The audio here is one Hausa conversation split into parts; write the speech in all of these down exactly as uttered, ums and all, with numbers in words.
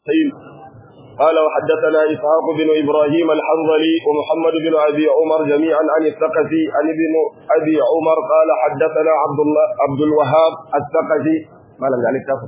قال وحدثنا إسحاق بن إبراهيم الحنظلي ومحمد بن أبي عمر جميعا عن الثقفي عن ابن أبي عمر قال حدثنا عبد الله عبد الوهاب الثقفي ما لم ذلك تفضل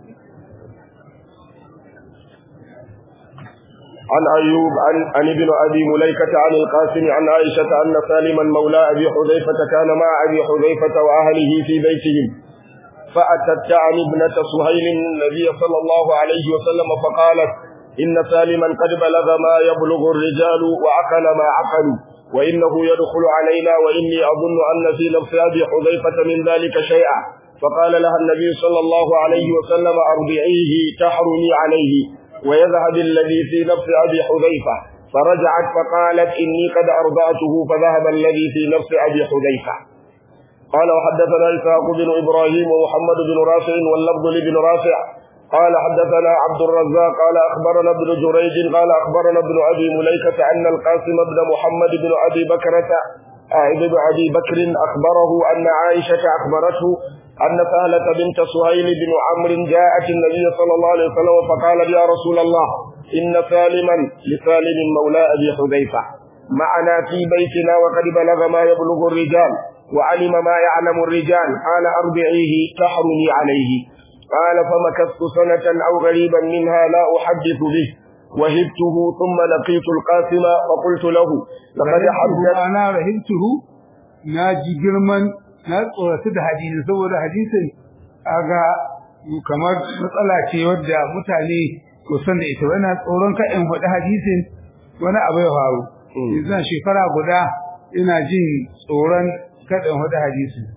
عن أيوب عن, عن ابن أبي مليكة عن القاسم عن عائشة أن سالما مولى أبي حذيفة كان مع أبي حذيفة وأهله في بيتهم فأتت تعني ابنة سهيل النبي صلى الله عليه وسلم فقالت إن سالما قد بلغ ما يبلغ الرجال وعقل ما عقلوا وإنه يدخل علينا وإني أظن أن في نفس أبي حذيفة من ذلك شيئا فقال لها النبي صلى الله عليه وسلم أرضعيه تحرمي عليه ويذهب الذي في نفس أبي حذيفة فرجعت فقالت إني قد أرضعته فذهب الذي في نفس أبي حذيفة. قال وحدثنا إسحاق بن إبراهيم ومحمد بن رافع واللفظ لبن رافع قال حدثنا عبد الرزاق قال أخبرنا ابن جريج قال أخبرنا ابن أبي مليكة أن القاسم بن محمد بن أبي بكرة ابن أبي بكر أخبره أن عائشة أخبرته أن سهلة بنت سهيل بن عمرو جاءت النبي صلى الله عليه وسلم فقال يا رسول الله إن سالما لسالم مولى أبي حذيفة معنا في بيتنا وقد بلغ ما يبلغ الرجال وعلم ما يعلم الرجال قال أرضعيه تحرمي عليه قال فمكثت سنة أو غريبا منها لا أحدث به وهبته ثم لقيت القاسم فقلت له لقد حدث أنا رهبته ناجي جرمان ناقص da hadisi saboda hadisin aga kamar matsala ce wadda mutane ko san da ita wannan tsoron ka in faɗi hadisin wani abu ya faru yanzu shekara guda ina jin tsoron kada in faɗi hadisin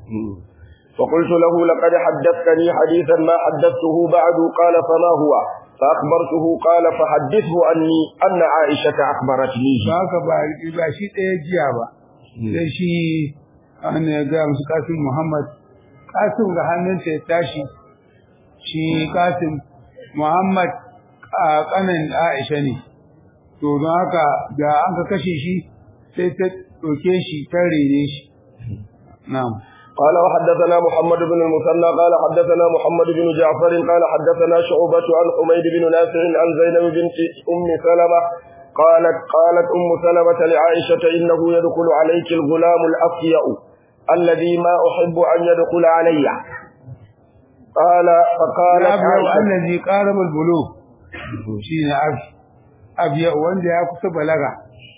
فقلت له لقد حدثتني حديثا ما حدثته بعد قال فما هو فأخبرته قال فحدثه أني أن عائشة أخبرتني فهذا باشي تيجيابا شي أنا قام قاسم محمد قاسم غهنن تاشي شي قاسم محمد قنن عائشة ne to don haka da an ka kashe shi sai ta doke shi ta rene shi na'am قال وحدثنا محمد بن المثنى قال حدثنا محمد بن جعفر قال حدثنا شعبة عن حميد بن نافع عن زينب بنت أم سلمة قالت قالت أم سلمة لعائشة إنه يدخل عليك الغلام الأفيأ الذي ما أحب أن يدخل علي قال فقالت عائشة الذي قارب البلوغ شين أفيأ وأنت يأكل بلغة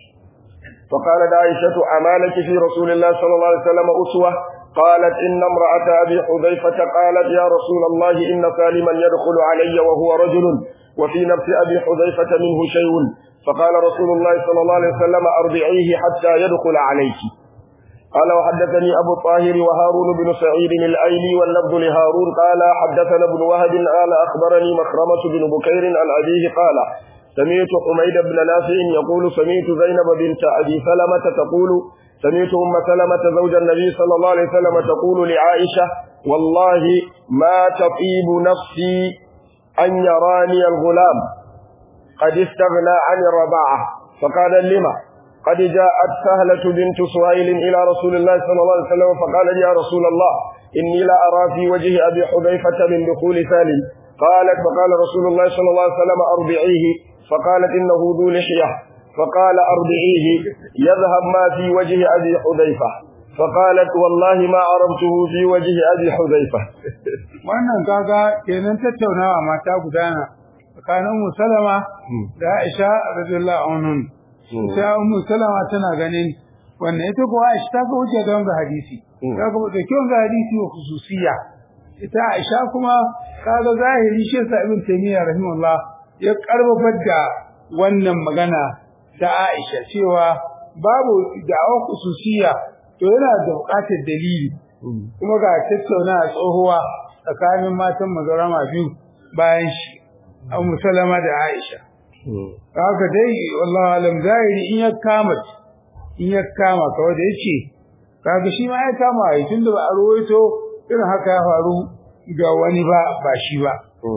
فقالت عائشة أمالك في رسول الله صلى الله عليه وسلم أسوة قالت إن امرأة أبي حذيفة قالت يا رسول الله إن سالما يدخل علي وهو رجل وفي نفس أبي حذيفة منه شيء فقال رسول الله صلى الله عليه وسلم أرضعيه حتى يدخل عليك. قال وحدثني أبو الطاهر وهارون بن سعيد الأيلي واللفظ لهارون قال حدثنا ابن وهب قال أخبرني مخرمة بن بكير عن أبيه قال سمعت حميد بن نافع يقول سمعت زينب بنت أبي سلمة تقول سمعت أم سلمة زوج النبي صلى الله عليه وسلم تقول لعائشة والله ما تطيب نفسي أن يراني الغلام قد استغنى عن الرضاعة فقال لما قد جاءت سهلة بنت سهيل إلى رسول الله صلى الله عليه وسلم فقال يا رسول الله إني لا أرى في وجه أبي حذيفة من دخول سالم قالت فقال رسول الله صلى الله عليه وسلم أرضعيه فقالت إنه ذو لحية فقال أرضعيه يذهب ما في وجه أبي حذيفة فقالت والله ما عرفته في وجه أبي حذيفة. wannan kaga kenan tattaunawa mata gudana tsakanin Ummu Salama da Aisha radiyallahu anha. Sai Ummu Salama tana ganin wannan ita ko Aisha ta ga wuce don ga hadisi. Ta ga da kiyon ga hadisi wa khususiyya. Ita Aisha kuma kaga zahiri shi sa Ibn Taymiyyah rahimahullah ya karbabar da wannan magana da Aisha cewa babu da'awa khususiyya to yana da buƙatar dalili kuma ga tattaunawa tsohuwa tsakanin matan mazarama biyu bayan shi Ummu Salama da Aisha haka dai wallahi alam zahiri in ya kama in ya kama kawai da yace kaga shi ma ya kama ai tunda ba a ruwaito irin haka ya faru ga wani ba ba shi ba.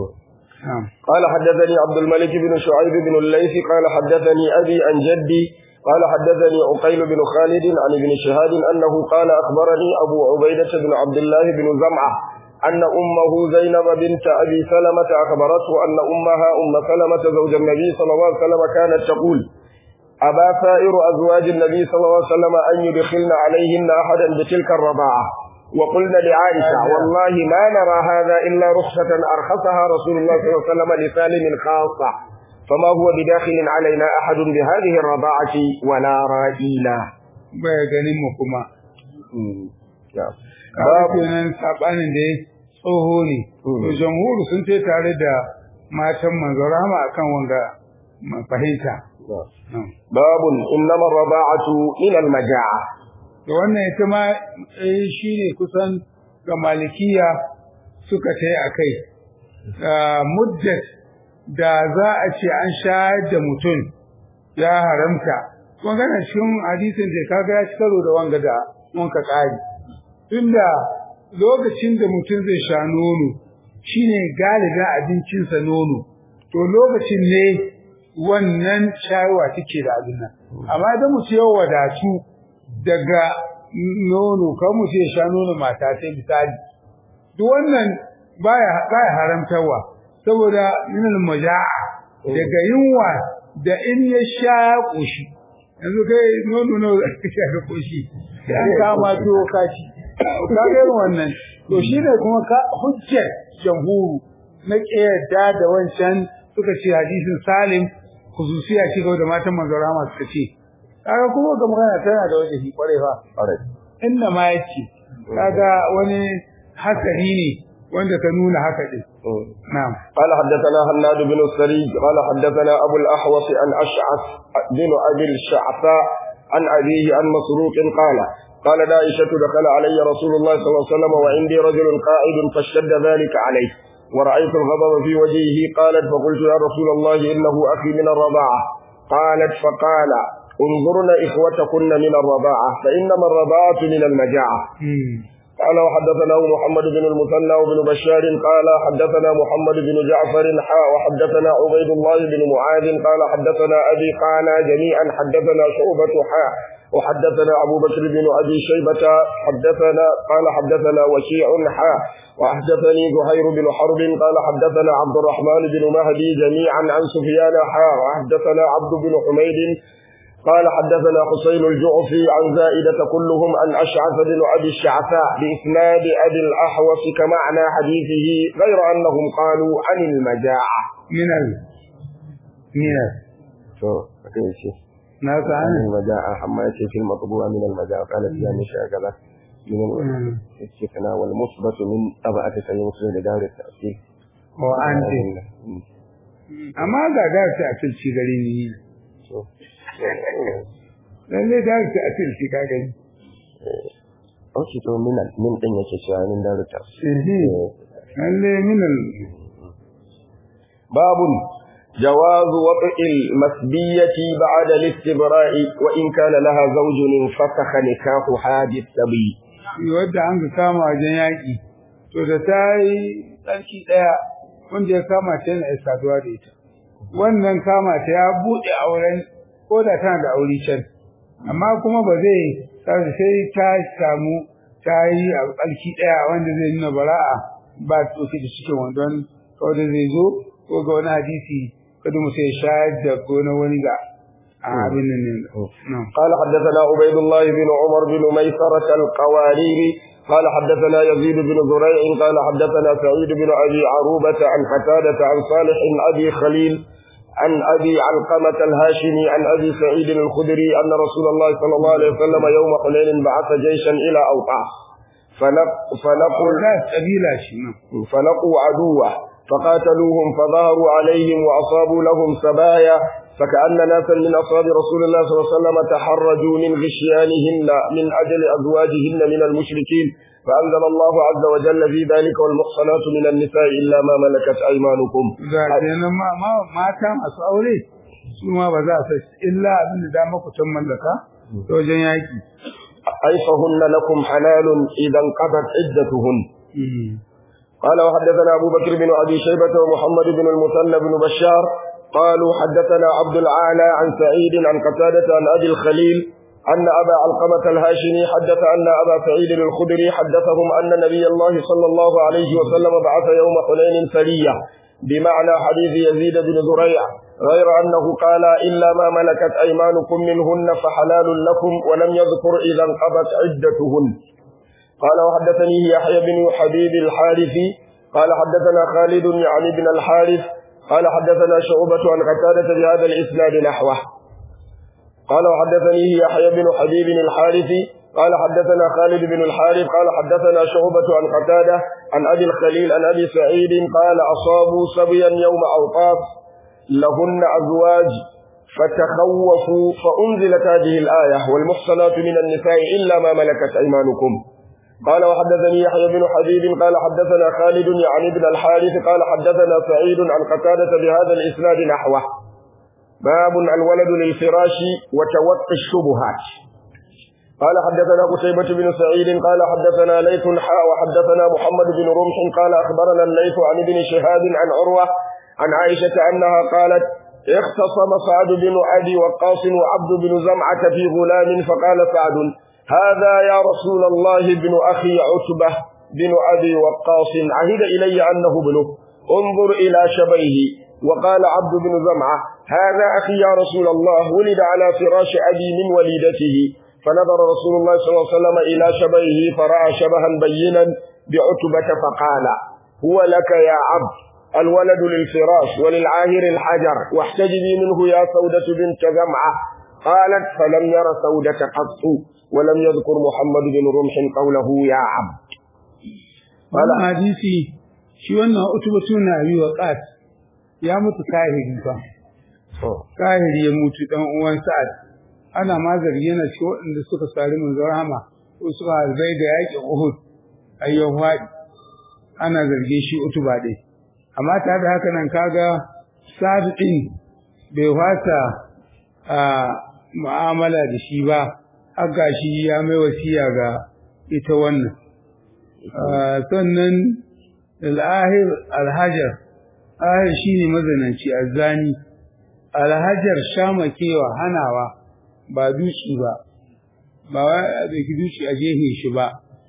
قال حدثني عبد الملك بن شعيب بن الليث قال حدثني أبي عن جدي قال حدثني عقيل بن خالد عن ابن شهاب أنه قال أخبرني أبو عبيدة بن عبد الله بن زمعة أن أمه زينب بنت أبي سلمة أخبرته أن أمها أم سلمة زوج النبي صلى الله عليه وسلم كانت تقول أبى سائر أزواج النبي صلى الله عليه وسلم أن يدخلن عليهن أحدا بتلك الرضاعة وقلنا لعائشة والله ما نرى هذا إلا رخصة أرخصها رسول الله صلى الله عليه وسلم لسالم خاصة فما هو بداخل علينا أحد بهذه الرضاعة ولا رائلة بيغنمكما babu nan sabanin da tsoho ne to jamhur sun ce tare da matan manzo rahama akan wanga fahimta babun innama rada'atu ila al-majaa to wannan ita ma shine kusan ga malikiya suka tai akai muddat da za a ce an shayar da mutum ya haramta kun ga cikin hadisin da kaga ya ci karo da wanga da wanka kari tunda lokacin da mutum zai sha nono shine galibin abincinsa nono to lokacin ne wannan shayarwa take da abin nan amma idan mutum ya wadatu daga nono kan mutum ya sha nono mata sai misali duk wannan baya baya haramtawa saboda minal majaa daga yunwa da in ya sha koshi yanzu kai nono ne ka sha koshi an kama to kashi ka ga wannan to shine kuma ka hujjar jamhuru na kiyada da wancan suka ce hadisin Salim khususiya ce da matan manzo Rahama suka ce kaga kuma ga magana tana da waje kware fa kware inna ma yace kaga wani hasari ne wanda ka nuna haka din na'am qala haddathana Hannad bin Sari qala haddathana Abu al-Ahwas an Ash'ath bin Abi al-Sha'tha an abihi an Masruq qala قال عائشة دخل علي رسول الله صلى الله عليه وسلم وعندي رجل قائد فاشتد ذلك عليه ورأيت الغضب في وجهه قالت فقلت يا رسول الله إنه أخي من الرضاعة قالت فقال انظرن إخوتكن من الرضاعة فإنما الرضاعة من المجاعة قال وحدثنا محمد بن المثنى وابن بشار قال حدثنا محمد بن جعفر حاء وحدثنا عبيد الله بن معاذ قال حدثنا أبي قال جميعا حدثنا شعبة حاء وحدثنا أبو بكر بن أبي شيبة حدثنا قال حدثنا وشيع حاء وحدثني زهير بن حرب قال حدثنا عبد الرحمن بن مهدي جميعا عن سفيان حاء وحدثنا عبد بن حميد قال حدثنا حسين الجعفي عن زائدة كلهم عن أشعث بن أبي الشعثاء بإسناد أبي الأحوص كمعنى حديثه غير أنهم قالوا عن المجاعة من ال من ال شو أكيد شيء ناس عن المجاعة حما يأتي في المطبوع من المجاعة قالت فيها مشاء كذا من الشفنا والمصبة من طبعة سيمصر لدار التأثير وأنت أما هذا دار تأثير شيء غريب lalle da ta atil shi ka gani oke to min min din yake cewa min da ta lalle min babun جواز وطئ المسبية بعد الاستبراء وإن كان لها زوج فسخ نكاحها بالسبي wadda an ga kama wajen yaki to da tayi tsarki daya wanda ya kama ta yana saduwa da ita wannan kama ta ya bude auren ko da tana da aure can amma kuma ba zai sai ta samu tayi a tsarki daya wanda zai nuna bara'a ba to shi cikin wannan kawai da zai zo ko ga wani hadisi kada mu sai shahid da gona wani ga abin nan قال حدثنا عبيد الله بن عمر بن ميسرة القواريري قال حدثنا يزيد بن زريع قال حدثنا سعيد بن أبي عروبة عن قتادة عن صالح أبي خليل عن أبي علقمة الهاشمي عن أبي سعيد الخدري أن رسول الله صلى الله عليه وسلم يوم حنين بعث جيشا إلى أوطاع فلقوا فلقوا عدوه فقاتلوهم فظهروا عليهم وأصابوا لهم سبايا فكأن ناسا من أصحاب رسول الله صلى الله عليه وسلم تحرجوا من غشيانهن من أجل أزواجهن من المشركين فأنزل الله عز وجل في ذلك والمحصنات من النساء إلا ما ملكت أيمانكم ذاتنا ما ما ما كان أسأولي ثم بذات إلا أن دامك تم لك توجن يأتي أي فهن لكم حلال إذا انقضت عدتهن قال وحدثنا أبو بكر بن أبي شيبة ومحمد بن المثنى بن بشار قالوا حدثنا عبد العالى عن سعيد عن قتادة عن أبي الخليل أن أبا علقمة الهاشمي حدث أن أبا سعيد الخدري حدثهم أن نبي الله صلى الله عليه وسلم بعث يوم حنين سرية بمعنى حديث يزيد بن زريع، غير أنه قال إلا ما ملكت أيمانكم منهن فحلال لكم، ولم يذكر إذا انقضت عدتهن. قال وحدثني يحيى بن حبيب الحارثي قال حدثنا خالد يعني بن الحارث قال حدثنا شعبة عن قتادة بهذا الإسناد نحوه. قال وحدثني يحيى بن حبيب الحارثي قال حدثنا خالد بن الحارث قال حدثنا شعبة عن قتادة عن أبي الخليل عن أبي سعيد قال أصابوا سبيا يوم أوقاف لهن أزواج فتخوفوا فأنزلت هذه الآية والمحصنات من النساء إلا ما ملكت أيمانكم. قال وحدثني يحيى بن حبيب قال حدثنا خالد يعني بن الحارث قال حدثنا سعيد عن قتادة بهذا الإسناد نحوه. باب الولد للفراش وتوقي الشبهات. قال حدثنا قتيبة بن سعيد قال حدثنا ليث حاء وحدثنا محمد بن رمح قال أخبرنا الليث عن ابن شهاب عن عروة عن عائشة أنها قالت اختصم سعد بن أبي وقاص وعبد بن زمعة في غلام فقال سعد هذا يا رسول الله ابن أخي عتبة بن أبي وقاص عهد إلي أنه ابنه انظر إلى شبيه. وقال عبد بن زمعة هذا أخي يا رسول الله ولد على فراش أبي من وليدته. فنظر رسول الله صلى الله عليه وسلم إلى شبيه فرأى شبها بينا بعتبة فقال هو لك يا عبد الولد للفراش وللعاهر الحجر واحتجبي منه يا سودة بنت زمعة. قالت فلم ير سودة قط ولم يذكر محمد بن رمح قوله يا عبد. قال حديثي شي wannan utubatu na yi wa qat ya mutu kahiri fa kahiri ya mutu dan uwan sa'ad ana ma zargi yana ci waɗanda suka sari manzon rahama ko suka harbai da yaƙin Uhud ayyuha ana zarge shi utuba dai amma tare da haka nan kaga sa'ad din bai fata a mu'amala da shi ba har gashi ya mai wasiya ga ita wannan sannan al-ahir al-hajar ahir shine mazananci azzani al-hajar shamakewa hanawa ba duci ba ba wai da ki duci a jehe shi ba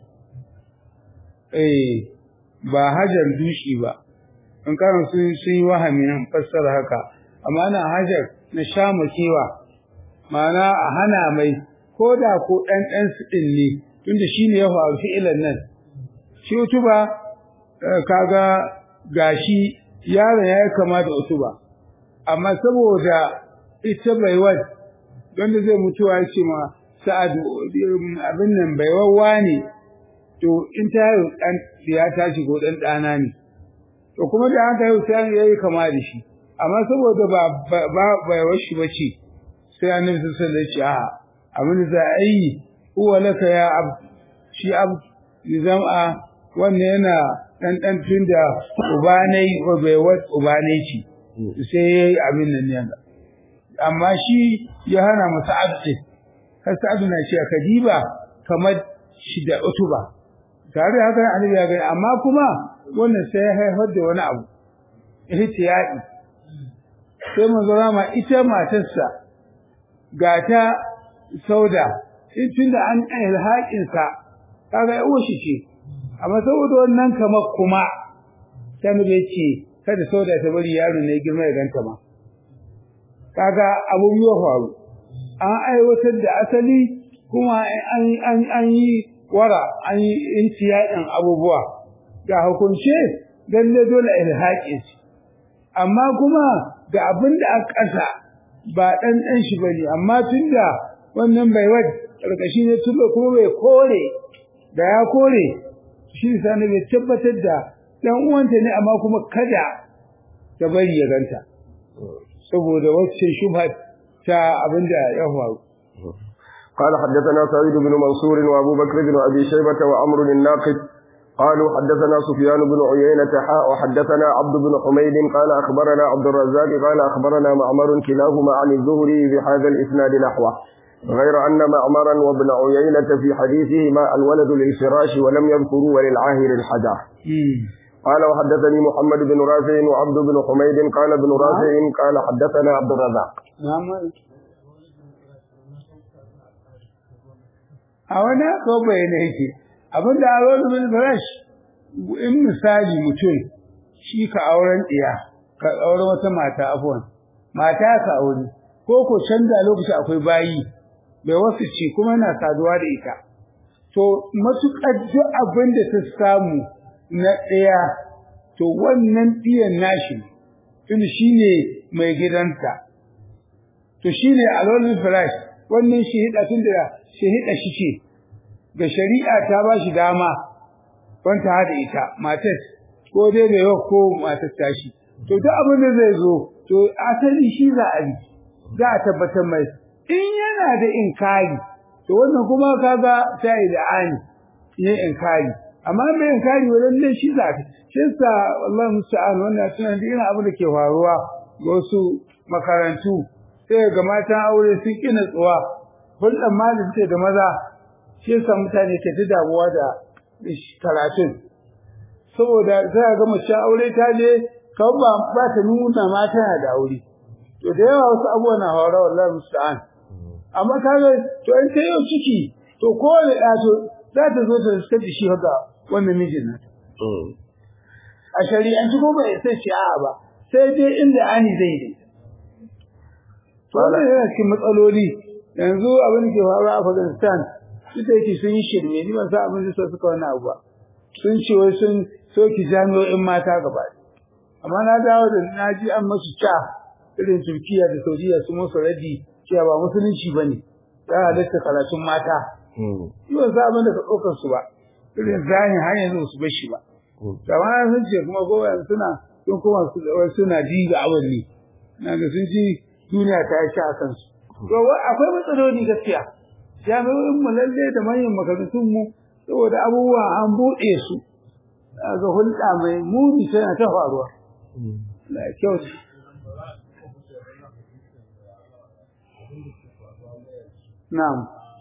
eh ba hajar duci ba in kana sun sun wahamin fassara haka amma ana hajar na shamakewa ma'ana a hana mai ko da ko ɗan ɗan su ɗin ne tunda shi ne ya faru fi'ilan nan shi utuba kaga gashi yaron ya kama da utuba amma saboda ita baiwar don da zai mutuwa ya ce ma sa'adu abin nan baiwawa ne to in ta yi ɗan ya tashi ko ɗan ɗana ne to kuma da haka yau sai ya yi kama da shi amma saboda ba baiwar shi ba ce sai annabi sallallahu alaihi wasallam ya ce a'a abin da za a yi huwa laka ya ab shi ab nizam'a wannan yana dan dan tunda ubanai ko bai wat ubanai ci sai yayi abin nan ne amma shi ya hana masa abdi har sa'adu na ce kadiba kamar shi da utuba tare haka annabi ya ga amma kuma wannan sai ya haifar da wani abu ihtiyadi sai manzo rama ita matarsa gata sauda in tunda an ilhaƙin sa kaga uwa shi ce amma saboda wannan kamar kuma sai bai ce kada sauda ta bari yaro ne girma ya ganta ma kaga abun ya faru an aiwatar da asali kuma an an an yi wara an yi intiyadin abubuwa ga hukunce dan ne dole ilhaƙin shi amma kuma da abinda aka kasa ba dan dan shi bane amma tunda wannan bai wad karkashi ne tuba kuma bai kore da ya kore shi sani bai tabbatar da dan uwanta ne amma kuma kada ta bari ya ganta saboda wacce shubha ta abinda ya faru قال حدثنا سعيد بن منصور وابو بكر بن ابي شيبه وعمر الناقد قالوا حدثنا سفيان بن عيينة حاء وحدثنا عبد بن حميد قال اخبرنا عبد الرزاق قال اخبرنا معمر كلاهما عن الزهري بهذا الاسناد نحوه غير أن معمرا وابن عيينة في حديثهما الولد للفراش ولم يذكروا وللعاهر الحجر. قال وحدثني محمد بن رافع وعبد بن حميد قال ابن رافع قال حدثنا عبد الرزاق. a wani ko bayyana yake abin da alwala bil firash in misali mutum shi ka auren diya ka auren wata mata afwan mata ka aure ko ko canza lokaci akwai bayi bai wasu ci kuma yana saduwa da ita to matuƙar duk abin da ta samu na ɗaya to wannan ɗiyan nashi tun shi ne mai gidanta to shi ne alwalin firash wannan shahida tun da shahida shi ce ga shari'a ta ba shi dama wanta haɗa ita matar ko dai mai yau ko matar tashi to duk abin da zai zo to asali shi za a yi za a tabbatar mai in yana da inkari to wannan kuma kaga sai da ani ne inkari amma mai inkari wannan shi za ta shi sa wallahi musta'an wannan tunan da irin abin da ke faruwa ga wasu makarantu sai ga matan aure sun kina tsuwa hulɗan malin ce da maza shi sa mutane ke ta damuwa da karatun saboda za ga mace aure ta je kawai ba ba ta nuna mata da aure to da yawa wasu abubuwa na faruwa wallahi musta'an amma kaga to in ta yau ciki to kowane da to za ta zo ta riskar da shi haka wannan mijin nata a shari'an ci ko ba sai ce a'a ba sai dai inda ani zai dai to wannan yana cikin matsaloli yanzu abin da ke faruwa a Afghanistan ita yake sun yi shirme ni ban san abin da suka wannan abu ba sun ce wai sun soki jami'o'in mata gaba amma na dawo da naji an masu ca irin Turkiya da Saudiya su musu radi cewa ba musulunci bane ya halatta karatun mata yau za abin da ka ɗaukar su ba irin zani har yanzu su bar shi ba kamar sun ce kuma gowa suna sun kuma suna ji ga awalli na ga sun ji duniya ta yi a kansu to akwai matsaloli gaskiya jami'o'in mu lalle da manyan makarantun mu saboda abubuwa an buɗe su ga hulɗa mai muni tana ta faruwa la kyau na'am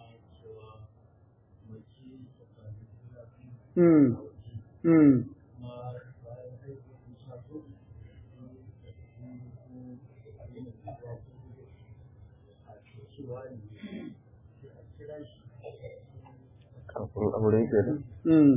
mm mm kafin aure ke da mm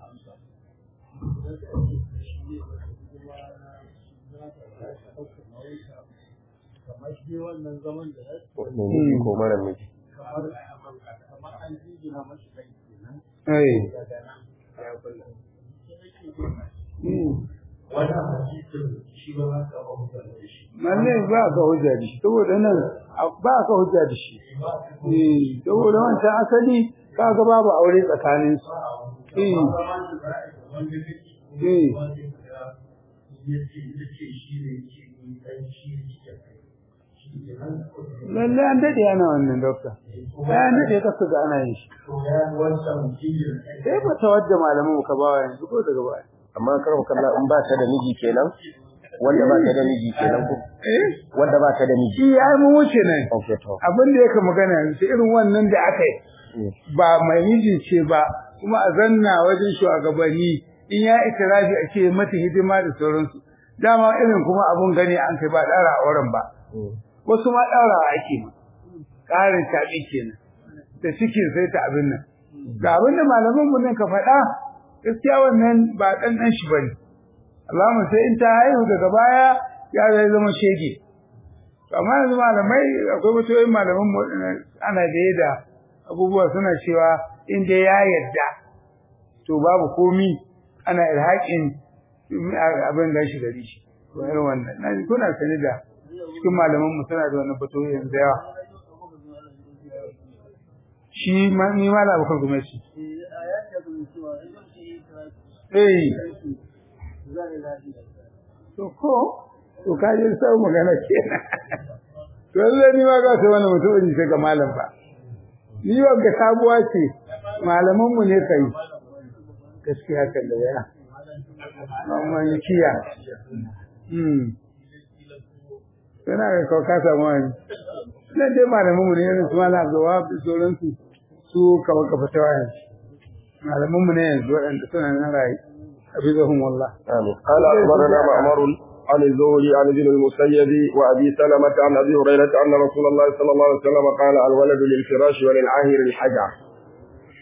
kamar shi wannan zaman da wannan miji ko mara miji kamar an jingina mashi kai kenan eh mm wannan hadisin shi ba ka ba hujja da shi manne ba ka hujja da shi saboda nan ba ka hujja da shi eh saboda wancan asali kaga babu aure tsakanin su eh eh lalle an dade ana wannan dokta an dade ka su ga ana yin shi sai ba ta wadda malamin ka ba yanzu ko daga baya amma karwa kalla in ba ta da miji kenan wanda ba ta da miji kenan ko eh wanda ba ta da miji shi ya mu wuce nan okay to abin da yake magana yanzu irin wannan da aka yi ba mai miji ce ba kuma a zanna wajen shugabanni in ya itirafi a ce mata hidima da sauransu dama irin kuma abun gani an kai ba dara auren ba wasu ma dara ake ma karin tabi kenan da cikin sai ta abin nan ga abin da malaman mu nan ka faɗa gaskiya wannan ba dan dan shi bane Allahumma sai in ta haihu daga baya ya zai zama shege amma yanzu malamai akwai mutuwai malaman mu ana da yada abubuwa suna cewa in dai ya yarda to babu komi ana ilhaƙin abin da shi gari shi ko irin wannan na ji kuna sani da cikin malaman mu suna da wannan fatoyi yanzu yawa shi ma ni ma la bakar gwamnati eh to ko to ka ji sai magana kenan to yanzu ni ma ga sai wannan mutum sai ga malam ba ni wanda sabuwa ce malaman mu ne kai gaskiya kan da ya amma ni kiya mm kana ga ko ka samu wani nan dai malaman mu ne su malam zuwa sauran su su kawai ka fita wayan malaman mu ne yanzu wadanda suna nan rai abidahum wallah amin qala akhbarana ma'mar عن الزهري عن ابن المسيب وابي سلمة عن ابي هريرة ان رسول الله صلى الله عليه وسلم قال الولد للفراش وللعاهر الحجر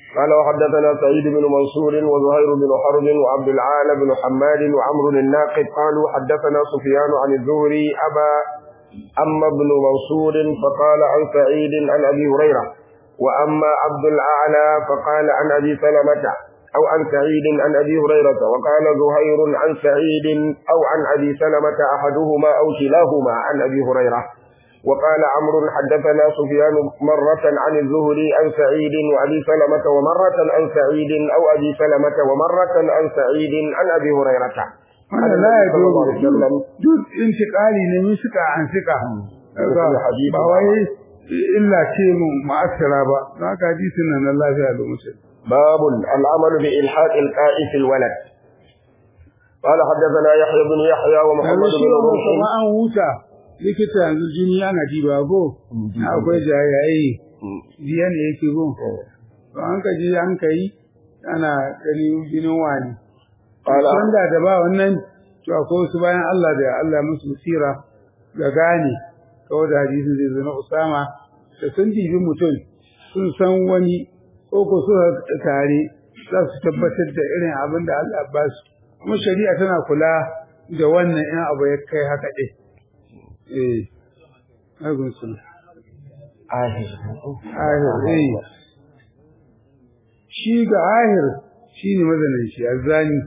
قال وحدثنا سعيد بن منصور وزهير بن حرب وعبد العال بن حماد وعمرو الناقد قالوا حدثنا سفيان عن الزهري أبا أما ابن منصور فقال عن سعيد عن أبي هريرة، وأما عبد الأعلى فقال عن أبي سلمة أو عن سعيد عن أبي هريرة، وقال زهير عن سعيد أو عن أبي سلمة أحدهما أو كلاهما عن أبي هريرة. وقال عمرو حدثنا سفيان مرة عن الزهري عن سعيد وأبي سلمة ومرة عن سعيد أو أبي سلمة ومرة عن سعيد عن أبي هريرة. هذا لا يدوم جزء انتقالي نمسك عن ثقة بواي إلا شيء مؤثر با ذاك حديثنا أن الله في هذا المسلم. باب العمل بإلحاق القائف الولد. قال حدثنا يحيى بن يحيى ومحمد بن روح likita yanzu jini yana diba go akwai jayayi biya ne yake go to an ka ji an kai ana gani jinin wani wanda da ba wannan to akwai su bayan Allah da Allah musu sira ga gane kawai da hadisin zai zo na Usama da sun dibi mutum sun san wani ko ko su tare za su tabbatar da irin abin da Allah ba su kuma shari'a tana kula da wannan in abu ya kai haka ɗin. Eh, agun sun. Ahir. Ahir, eh. Shi ga ahir shi ne mazanin shi, azzani.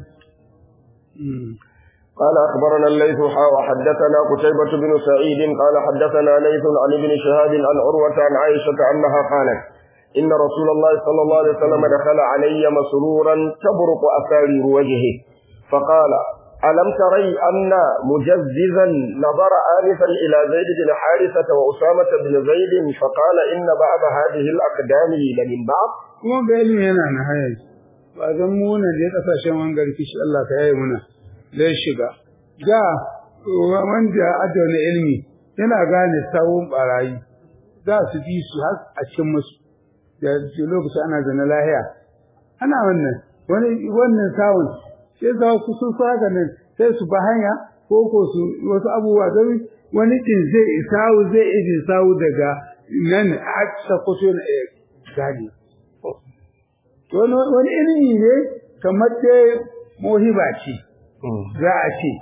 قال أخبرنا الليث وحدثنا قتيبة بن سعيد قال حدثنا ليث عن ابن شهاب عن عروة عن عائشة أنها قالت إن رسول الله صلى الله عليه وسلم دخل علي مسرورا تبرق أسارير وجهه فقال ألم تري أن مجززا نظر آنفا إلى زيد بن حارثة وأسامة بن زيد فقال إن بعض هذه الأقدام لمن بعض. kuma ga ilimi yana na hayar ba zan muna da ya kasashen wangar kishi Allah ka yayi muna da ya shiga ga wanda adda na ilimi yana gane sawun barayi za su bi su har a cikin musu da lokaci ana zana lahiya ana wannan wani wannan sawun sai za ku sun saka nan sai su ba hanya ko ko su wasu abubuwa don wani din zai isawu zai ibi sawu daga nan a sakoto na gani wani wani ilimi ne kamar dai mohiba ce za a ce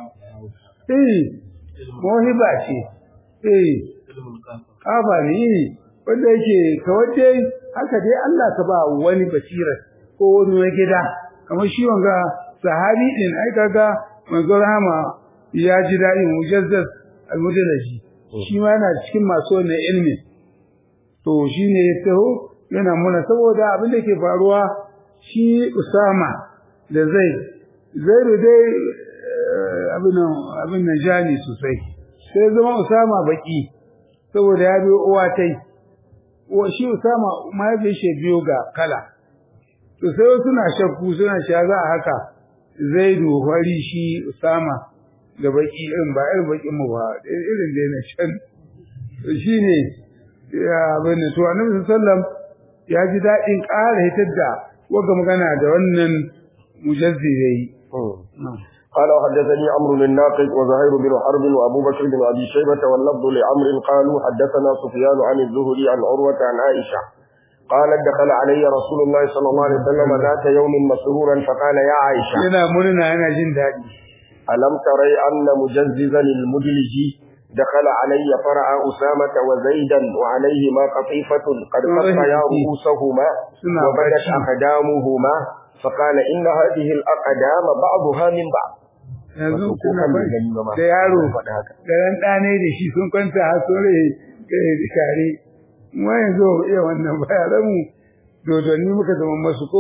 eh mohiba ce eh kafa ne wanda yake kawai dai haka dai Allah ka ba wani basira ko wani gida kamar shi wanga sahabi din ai kaga manzo rahama ya ji dadi mujazzaz al-mudalaji shi ma yana cikin masu wannan ilmi to shine ya taho yana muna saboda abin da ke faruwa shi Usama da Zaid Zaid dai abin abin nan jani sosai sai zama Usama baki saboda ya biyo uwa tai wa shi Usama ma ya shi biyo ga kala to sai suna shakku suna cewa za a haka Zaidu wari shi Usama da baki irin ba irin bakin mu ba irin da yana can to shine ya bane to Annabi sallallahu ya ji dadin ƙara hitar da wanda magana da wannan mujazzi yayi قال وحدثني عمرو بن ناقد وزهير بن حرب وابو بكر بن ابي شيبه واللفظ لعمرو قالوا حدثنا سفيان عن الزهري عن عروه عن عائشه قالت دخل علي رسول الله صلى الله عليه وسلم ذات يوم مسرورا فقال يا عائشه ina murna ina jin dadi alam tarai anna mujazzizan almudliji دخل علي فرع أسامة وزيدا وعليهما قطيفة قد قطعا رؤوسهما وبدت أقدامهما فقال إن هذه الأقدام بعضها من بعض. yanzu kuna da yaro da ran dane da shi sun kwanta har sore kai kare mu yanzu iya wannan bayaran mu dodonni muka zama masu ko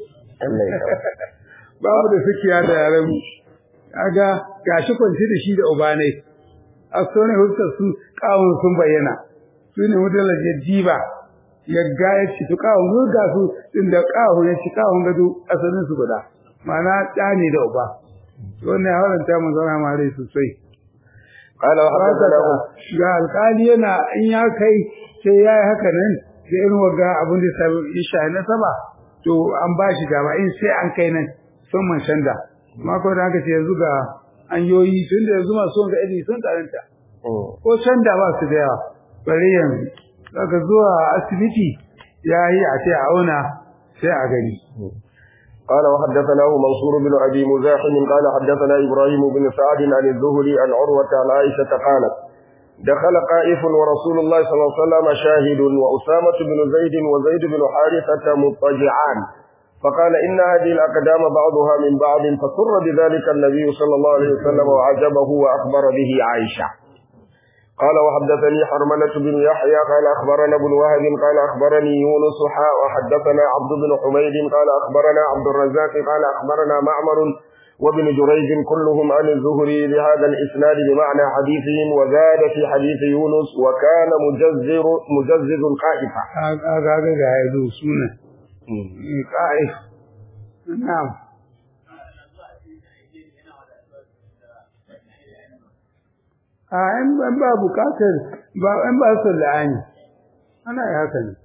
babu da sukiya da yaran mu kaga gashi kwanci da shi da ubanai a sone huskar su kawun sun bayyana su ne mudalar ya diba ya ga ya ci su kawun gurga su inda kawun ya ci kawun gado asalin su guda ma'ana ɗani da uba wannan ya haranta mu zama mare sosai qala hadathana ga alƙali yana in ya kai sai yayi haka nan da irin waga abin da sai ya shahi na saba to an bashi dama in sai an kai nan sun man shanda amma ko da haka ce yanzu ga an yoyi tunda yanzu masu wanga iri sun karanta ko shanda ba su da yawa bare yanzu daga zuwa asibiti yayi a ce auna sai a gani. قال وحدثناه منصور بن أبي مزاحم قال حدثنا إبراهيم بن سعد عن الزهري عن عروة عن عائشة قالت دخل قائف ورسول الله صلى الله عليه وسلم شاهد وأسامة بن زيد وزيد بن حارثة مضطجعان فقال إن هذه الأقدام بعضها من بعض فسر بذلك النبي صلى الله عليه وسلم وعجبه وأخبر به عائشة. قال وحدثني حرملة بن يحيى قال أخبرنا ابن وهب قال أخبرني يونس حاء وحدثنا عبد بن حميد قال أخبرنا عبد الرزاق قال أخبرنا معمر وابن جريج كلهم عن الزهري بهذا الإسناد بمعنى حديثهم وزاد في حديث يونس وكان مجزر مجزز قائفا. هذا قاعد سنة قائف. نعم. a in ba bukatar ba in ba su la'ani ana yi haka ne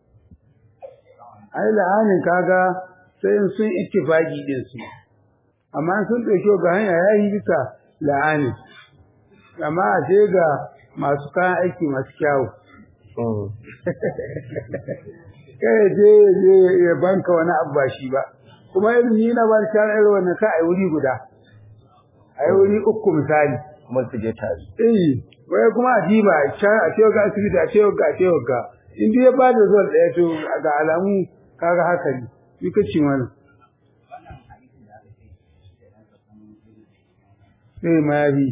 ai la'anin kaga sai in sun ittifaki din su amma sun dauke ga hanya yayi bisa la'ani amma a ce ga masu kayan aiki masu kyawu kai je je ya banka wani abu ba shi ba kuma irin ni na ban shar irin wannan ka ai wuri guda ai wuri uku misali kuma su je tare. Eh, wai kuma a diba a ce ga asibiti a ce ga a ce ga. In dai ba da zuwa ɗaya to ga alamu kaga haka ne. Ni kace mana. Eh ma yafi.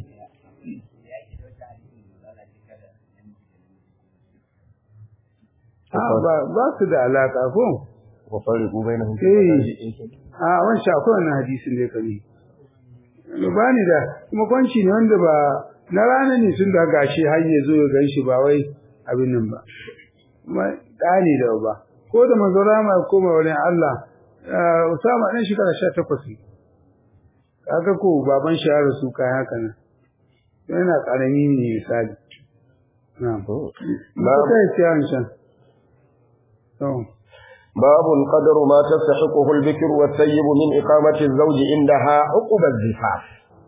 Ah ba ba su da alaka ko? Ko fare ku bai na hukunci. Eh. Ah wancan akwai wannan hadisin da kani. Bani da kuma kwanci ne wanda ba na rana ne tun da gashi har ya zo ya ganshi ba wai abin nan ba kuma dani da ba ko da manzo rama ko mai wani Allah Usama dan shekara sha takwas kaga ko baban shi ya rasu kai haka nan yana karami ne misali na'am ba kai sai shan to باب قدر ما تستحقه البكر والثيب من إقامة الزوج عندها عقب الزفاف.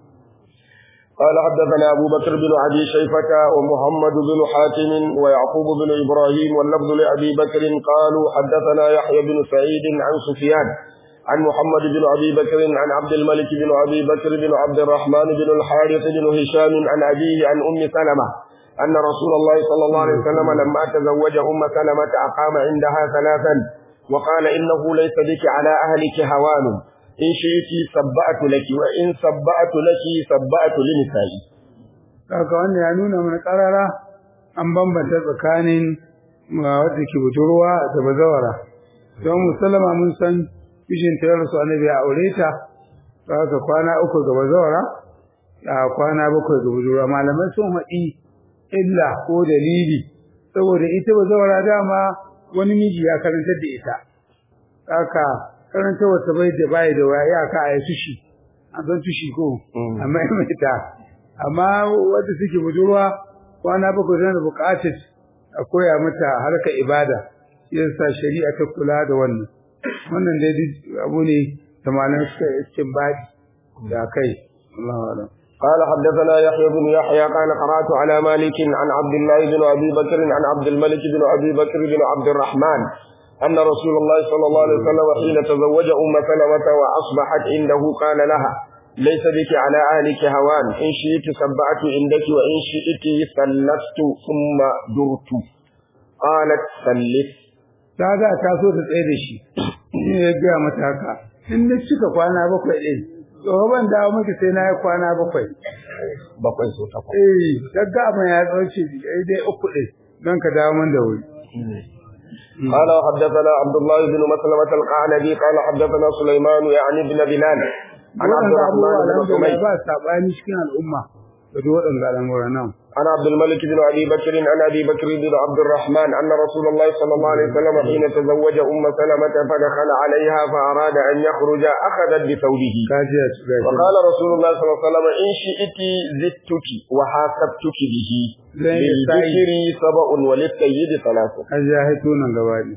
قال حدثنا أبو بكر بن أبي شيبة ومحمد بن حاتم ويعقوب بن إبراهيم واللفظ لأبي بكر قالوا حدثنا يحيى بن سعيد عن سفيان عن محمد بن أبي بكر عن عبد الملك بن أبي بكر بن عبد الرحمن بن الحارث بن هشام عن أبيه عن أم سلمة أن رسول الله صلى الله عليه وسلم لما تزوج أم سلمة أقام عندها ثلاثا وقال إنه ليس بك على أهلك هوان إن شئت سبأت لك وإن سبأت لك سبأت لنسائي. Kaka wannan ya nuna mana karara an bambanta tsakanin wadda ke budurwa da bazawara. Don musallama mun san bishin ta yarsu annabi ya aure ta, kaka kwana uku ga bazawara, a kwana bakwai ga budurwa. Malamai sun haɗi illa ko dalili saboda ita bazawara dama wani miji ya karantar da ita haka karanta wata bai da bai da waya ka ayi tushi an san tushi ko amma mai ta amma wanda suke budurwa kwana bakwai da buƙatar a koya mata harkar ibada yasa shari'a ta kula da wannan wannan dai abu ne da malan suka istinbadi da kai Allahu akbar. قال حدثنا يحيى بن يحيى قال قرأت على مالك عن عبد الله بن أبي بكر عن عبد الملك بن أبي بكر بن عبد الرحمن أن رسول الله صلى الله عليه وسلم حين تزوج أم سلمة وأصبحت عنده قال لها ليس بك على أهلك هوان إن شئت سبعت عندك وإن شئت ثلثت ثم درت قالت ثلث. kaga ta so ta tsaye da shi ne ya ga mata haka in ne cika kwana bakwai din to ban dawo miki sai na yi kwana bakwai bakwai so takwas eh daga abin ya tsoce dai uku din don ka dawo man da wuri. قال حدثنا عبد الله بن مسلمة القعنبي قال حدثنا سليمان يعني ابن بلال عن عبد الرحمن بن حميد ba sabani cikin al'umma da waɗanda al'amuran nan عن عبد الملك بن أبي بكر عن أبي بكر بن عبد الرحمن أن رسول الله صلى الله عليه وسلم حين تزوج أم سلمة فدخل عليها فأراد أن يخرج أخذت بثوبه وقال رسول الله صلى الله عليه وسلم إن شئت زدتك وحاسبتك به للذكر سبع وللسيد ثلاث. أجاهدون الغوالي.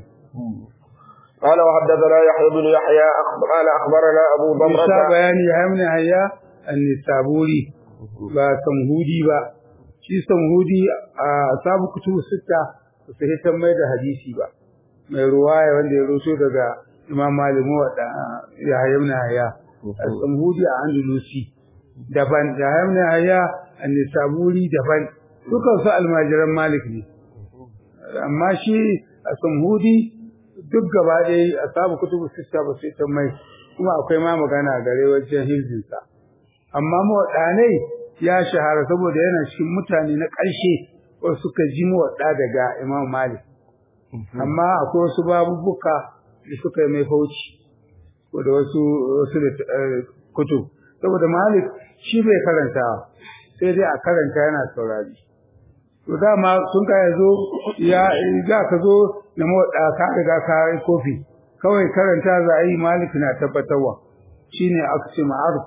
قال وحدثنا يحيى بن يحيى قال أخبرنا أبو ضمرة بيان يحيى بن يحيى النسابوري ba samhudi ba shi samhudi a sabu kutubu sita sai ta mai da hadisi ba mai ruwaya wanda ya roto daga imam malik muwadda ya hayyamna haya as-samhudi a andalusi daban ya hayyamna haya an-nisaburi daban dukan su almajiran malik ne amma shi as-samhudi duk gaba ɗaya asabu kutubu sita ba sai ta mai kuma akwai ma magana gare wajen hizbinsa amma muwadda ya shahara saboda yana cikin mutane na ƙarshe wasu suka ji muwadda daga imam malik amma akwai wasu babubuka da suka yi mai fauci ko da wasu wasu kutu saboda malik shi bai karanta sai dai a karanta yana saurari to dama sun ka yazo ya za ka zo na moda ka riga ka yi kofi kawai karanta za a yi malik na tabbatarwa shine aka ce ma'aruf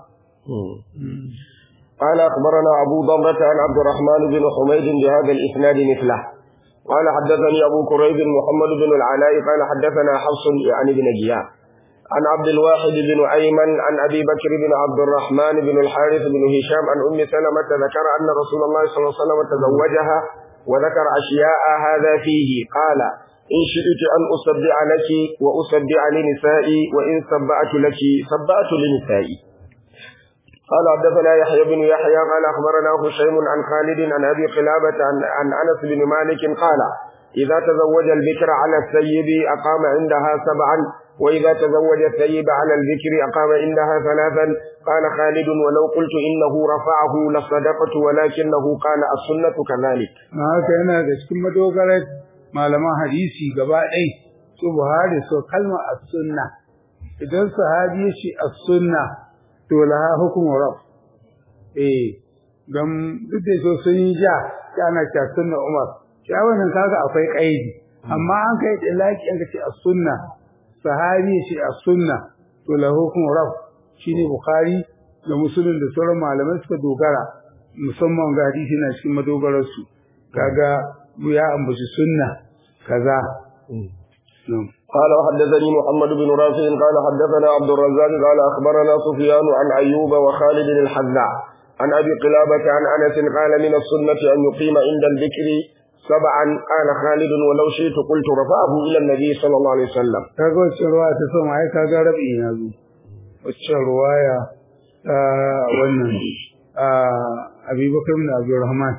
قال أخبرنا أبو ضمرة عن عبد الرحمن بن حميد بهذا الإسناد مثله قال حدثني أبو كريب محمد بن العلاء قال حدثنا حفص يعني بن جياع عن عبد الواحد بن أيمن عن أبي بكر بن عبد الرحمن بن الحارث بن هشام عن أم سلمة ذكر أن رسول الله صلى الله عليه وسلم تزوجها وذكر أشياء هذا فيه قال إن شئت أن أصبع لك وأصبع لنسائي وإن سبعت لك سبعت لنسائي قال حدثنا يحيى بن يحيى قال أخبرنا هشيم عن خالد عن أبي قلابة عن, عن أنس بن مالك قال إذا تزوج البكر على السيب أقام عندها سبعا وإذا تزوج السيب على البكر أقام عندها ثلاثا قال خالد ولو قلت إنه رفعه لصدقت ولكنه قال السنة كذلك ما كان cikin madogarar malaman hadisi gaba ɗaya su Buhari so kalmar as-sunna idan sahabi ya ce as-sunna to laha hukumu raf eh dan duk da so sun yi ja kana ta sunna Umar ya wannan kaga akwai kaidi amma an kai ilaki an ce as-sunna sahabi shi as-sunna to lahu hukumu raf shine Bukhari da Muslim da sauran malamai suka dogara musamman ga hadisi na cikin madogarar su kaga ya ambaci sunna kaza قال وحدثني محمد بن رافع قال حدثنا عبد الرزاق قال أخبرنا سفيان عن أيوب وخالد الحذاء عن أبي قلابة عن أنس قال من السنة أن يقيم عند الذكر سبعا قال خالد ولو شئت قلت رفعه إلى النبي صلى الله عليه وسلم kaga wacce ruwaya ta so mai kaga rabi yanzu wacce ruwaya ta wannan Abi Bakr ibn Abi Rahman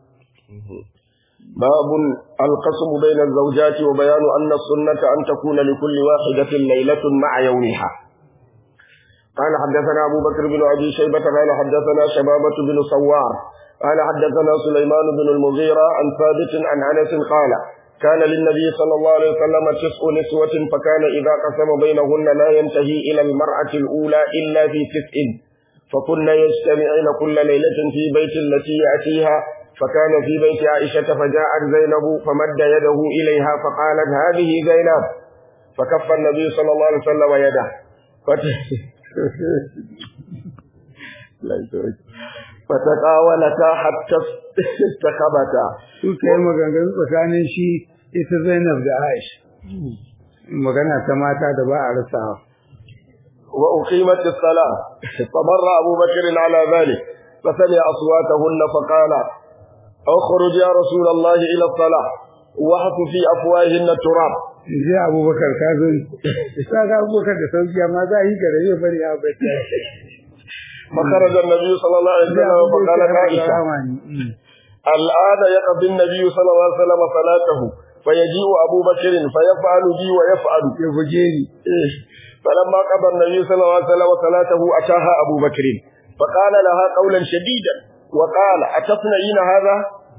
باب القسم بين الزوجات وبيان أن السنة أن تكون لكل واحدة ليلة مع يومها قال حدثنا أبو بكر بن أبي شيبة قال حدثنا شبابة بن صوار قال حدثنا سليمان بن المغيرة عن ثابت عن أنس قال كان للنبي صلى الله عليه وسلم تسع نسوة فكان إذا قسم بينهن لا ينتهي إلى المرأة الأولى إلا في تسع فكن يجتمعن كل ليلة في بيت التي يأتيها فكان في بيت عائشة فجاءت زينب فمد يده إليها فقالت هذه زينب فكف النبي صلى الله عليه وسلم يده فتقاولتا حتى استخبتا suka yi maganganu tsakanin shi ita Zainab da Aisha magana ta mata da ba a rasawa وأقيمت الصلاة فمر أبو بكر على ذلك فسمع أصواتهن فقال اخرج يا رسول الله إلى الصلاة وحط في أفواههن التراب sai Abubakar ka zo sai ga Abubakar da sauki amma za yi gare zai bari a bacci فخرج النبي صلى الله عليه وسلم فقال عائشة الآن يقضي النبي صلى الله عليه وسلم صلاته فيجيء أبو بكر فيفعل بي ويفعل يفجيني فلما قضى النبي صلى الله عليه وسلم صلاته أتاها أبو بكر فقال لها قولا شديدا وقال أتصنعين هذا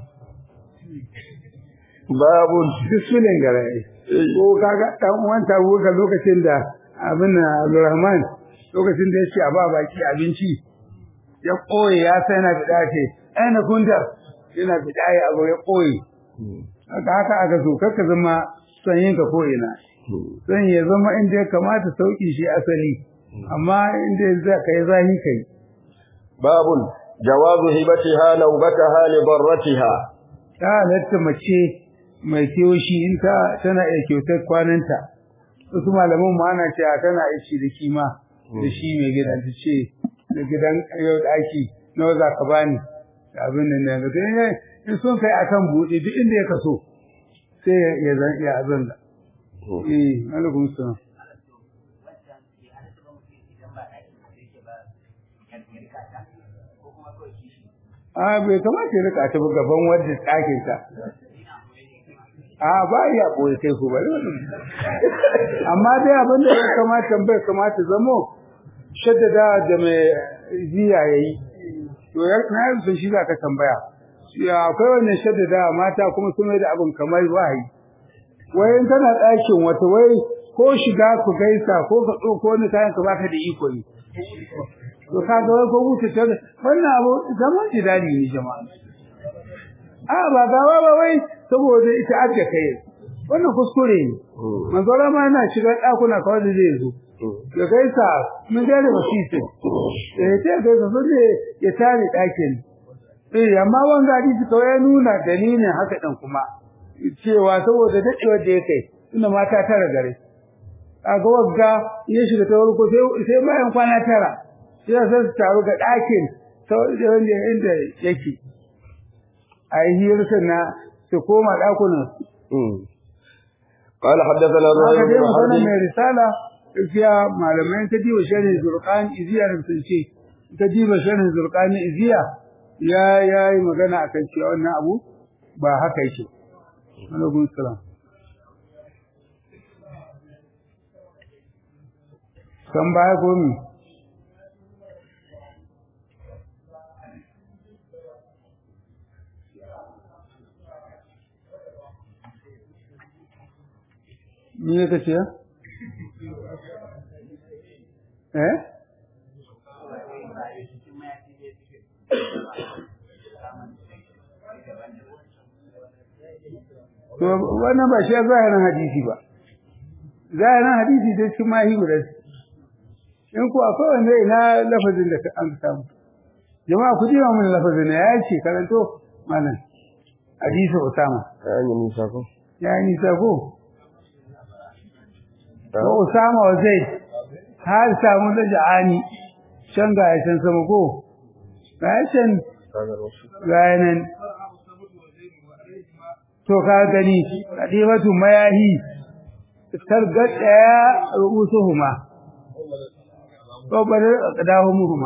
باب sunan garai ko kaga dan uwan ta buka lokacin da abin Abdulrahman lokacin da yake a ba baki abinci ya koyi ya sai na bida ce aina kunda yana bida ya abu ya koyi haka haka aka so kaka zama sanyin ka koyi na san ya zama inda ya kamata sauki shi asali amma inda za kai zahi kai babun jawazu hibatiha nawbataha li darratiha ta halatta mace mai kiyoshi in ta tana iya kyautar kwananta wasu malaman mu ana cewa tana ishi da kima da shi mai gidan ta ce da gidan yau daki nawa za ka bani abin nan da ga in sun kai akan buɗe duk inda ya kaso sai ya zan iya abin da eh alaikum salam a bai kamata ya rika ta gaban wadda tsakin ta a ba ya koyi kai ku bari amma dai abin da ya kamata bai kamata zamo shaddada da mai ziya yayi to ya kana sun shi zaka tambaya ya akwai wannan shaddada mata kuma sun mai da abin kamar wahayi wai in kana ɗakin wata wai ko shiga ku gaisa ko ka ɗauko wani kayan ka baka da iko ne to ka ga wai ko mutu ta wannan abu zaman jidali ne jama'a a ba gawa ba wai saboda ita aka kai wannan kuskure ne manzo ma yana shiga ɗakuna kawai da zai zo ya gaisa mun gare wasisi eh sai ga zo ne ya tare ɗakin eh amma wanda hadisi kawai ya nuna dalilin haka dan kuma cewa saboda dadewar da yake ina mata tara gare kaga wagga ya shiga ta farko sai sai bayan kwana tara sai sai su taru ga ɗakin sai wanda inda yake ai hirsa na su koma ɗakunan قال حدثنا زهير بن حرب من رسالة فيها معلمين تديب شرح الزرقان إزيا رمسلشي تديب شرح الزرقان إزيا يا يا مغنى أكنشي أولنا أبو با haka yake alaikum salam kan baya gomi ni ne kace eh to wannan ba shi zahirin hadisi ba zahirin hadisi dai shi ma hi guda in ku akwai wanda ina lafazin da an samu jama'a ku jiwa mun lafazin ya ce karanto malam hadisi Usama ya yi nisa ko ya yi nisa ko ko Usama wa Zaid har samu da ja'ani can ga ya san sama ko ga ya san ga nan to ka gani kadimatu mayahi targada ruusuhuma to bare kadahumuhuma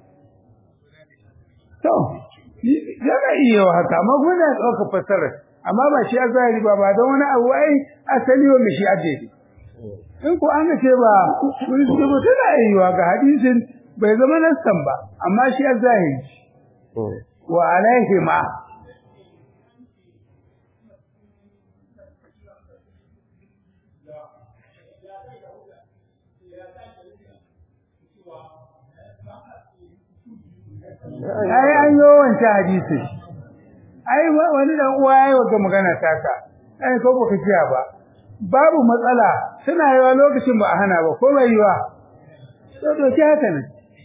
to yana iya haka amma kuna dauka fasara amma ba shi azari ba ba don wani abu ai asali wa mishi addini in ko an ce ba kun ji ba tana yiwa ga hadisin bai zama nasan ba amma shi azahiri wa alaihima ai an yi wancan hadisi ai wani dan uwa yayi wa magana taka ai ko baka kiya ba babu matsala suna yawa lokacin ba a hana ba ko bai yiwa to to ki haka ne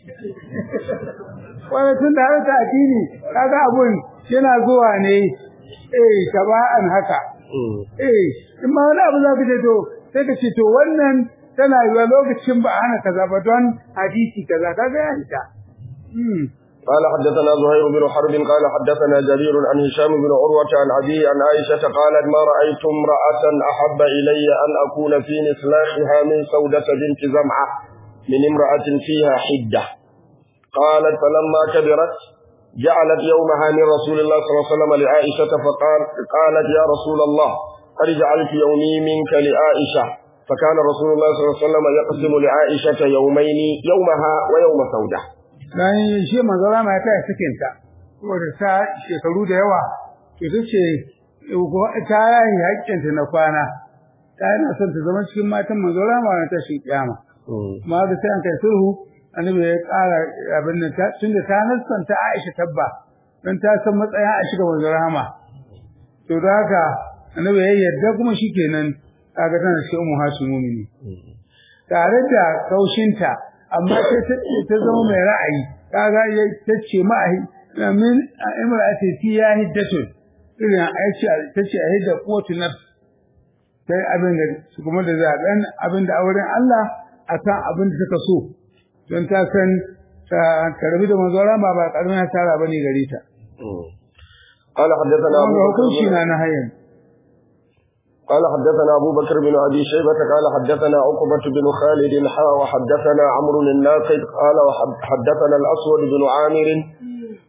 wani tun da har ta addini kaga abun yana zuwa ne eh taba'an haka eh in ma wani abu za ka ce to sai ka ce to wannan tana yiwa lokacin ba a hana kaza ba don hadisi kaza kaga ya hita قال حدثنا زهير بن حرب قال حدثنا جرير عن هشام بن عروة عن أبي عن عائشة قالت ما رأيت امرأة أحب إلي أن أكون في نسلاخها من سودة بنت زمعة من امرأة فيها حدة قالت فلما كبرت جعلت يومها من رسول الله صلى الله عليه وسلم لعائشة فقال قالت يا رسول الله قد جعلت يومي منك لعائشة فكان رسول الله صلى الله عليه وسلم يقسم لعائشة يومين يومها ويوم سودة dan shi manzo rama ya taya cikin ta saboda ta shekaru da yawa to tace ta yayi hakkin ta na kwana ta yana son ta zama cikin matan manzo rama na ta shi kiyama ma da sai an kai sulhu annabi ya kara abin nan ta tunda ta nassanta Aisha tabba dan ta san matsayin Aisha ga manzo rama to da haka annabi ya yarda kuma shikenan kaga tana shi ummu hashimuni ne tare da kaushinta amma sai ta zama mai ra'ayi kaga tace ma min imra'ati fi ya hiddatu irin Aisha tace a hidda kotu nafs sai abin da kuma da zaben abin da auren Allah akan abin da take so don ta san ta karbi da manzora ba ba karamin hasara bane gare ta قال حدثنا أبو بكر قال حدثنا أبو بكر بن أبي شيبة قال حدثنا عقبة بن خالد حا وحدثنا عمرو الناقد قال وحدثنا الأسود بن عامر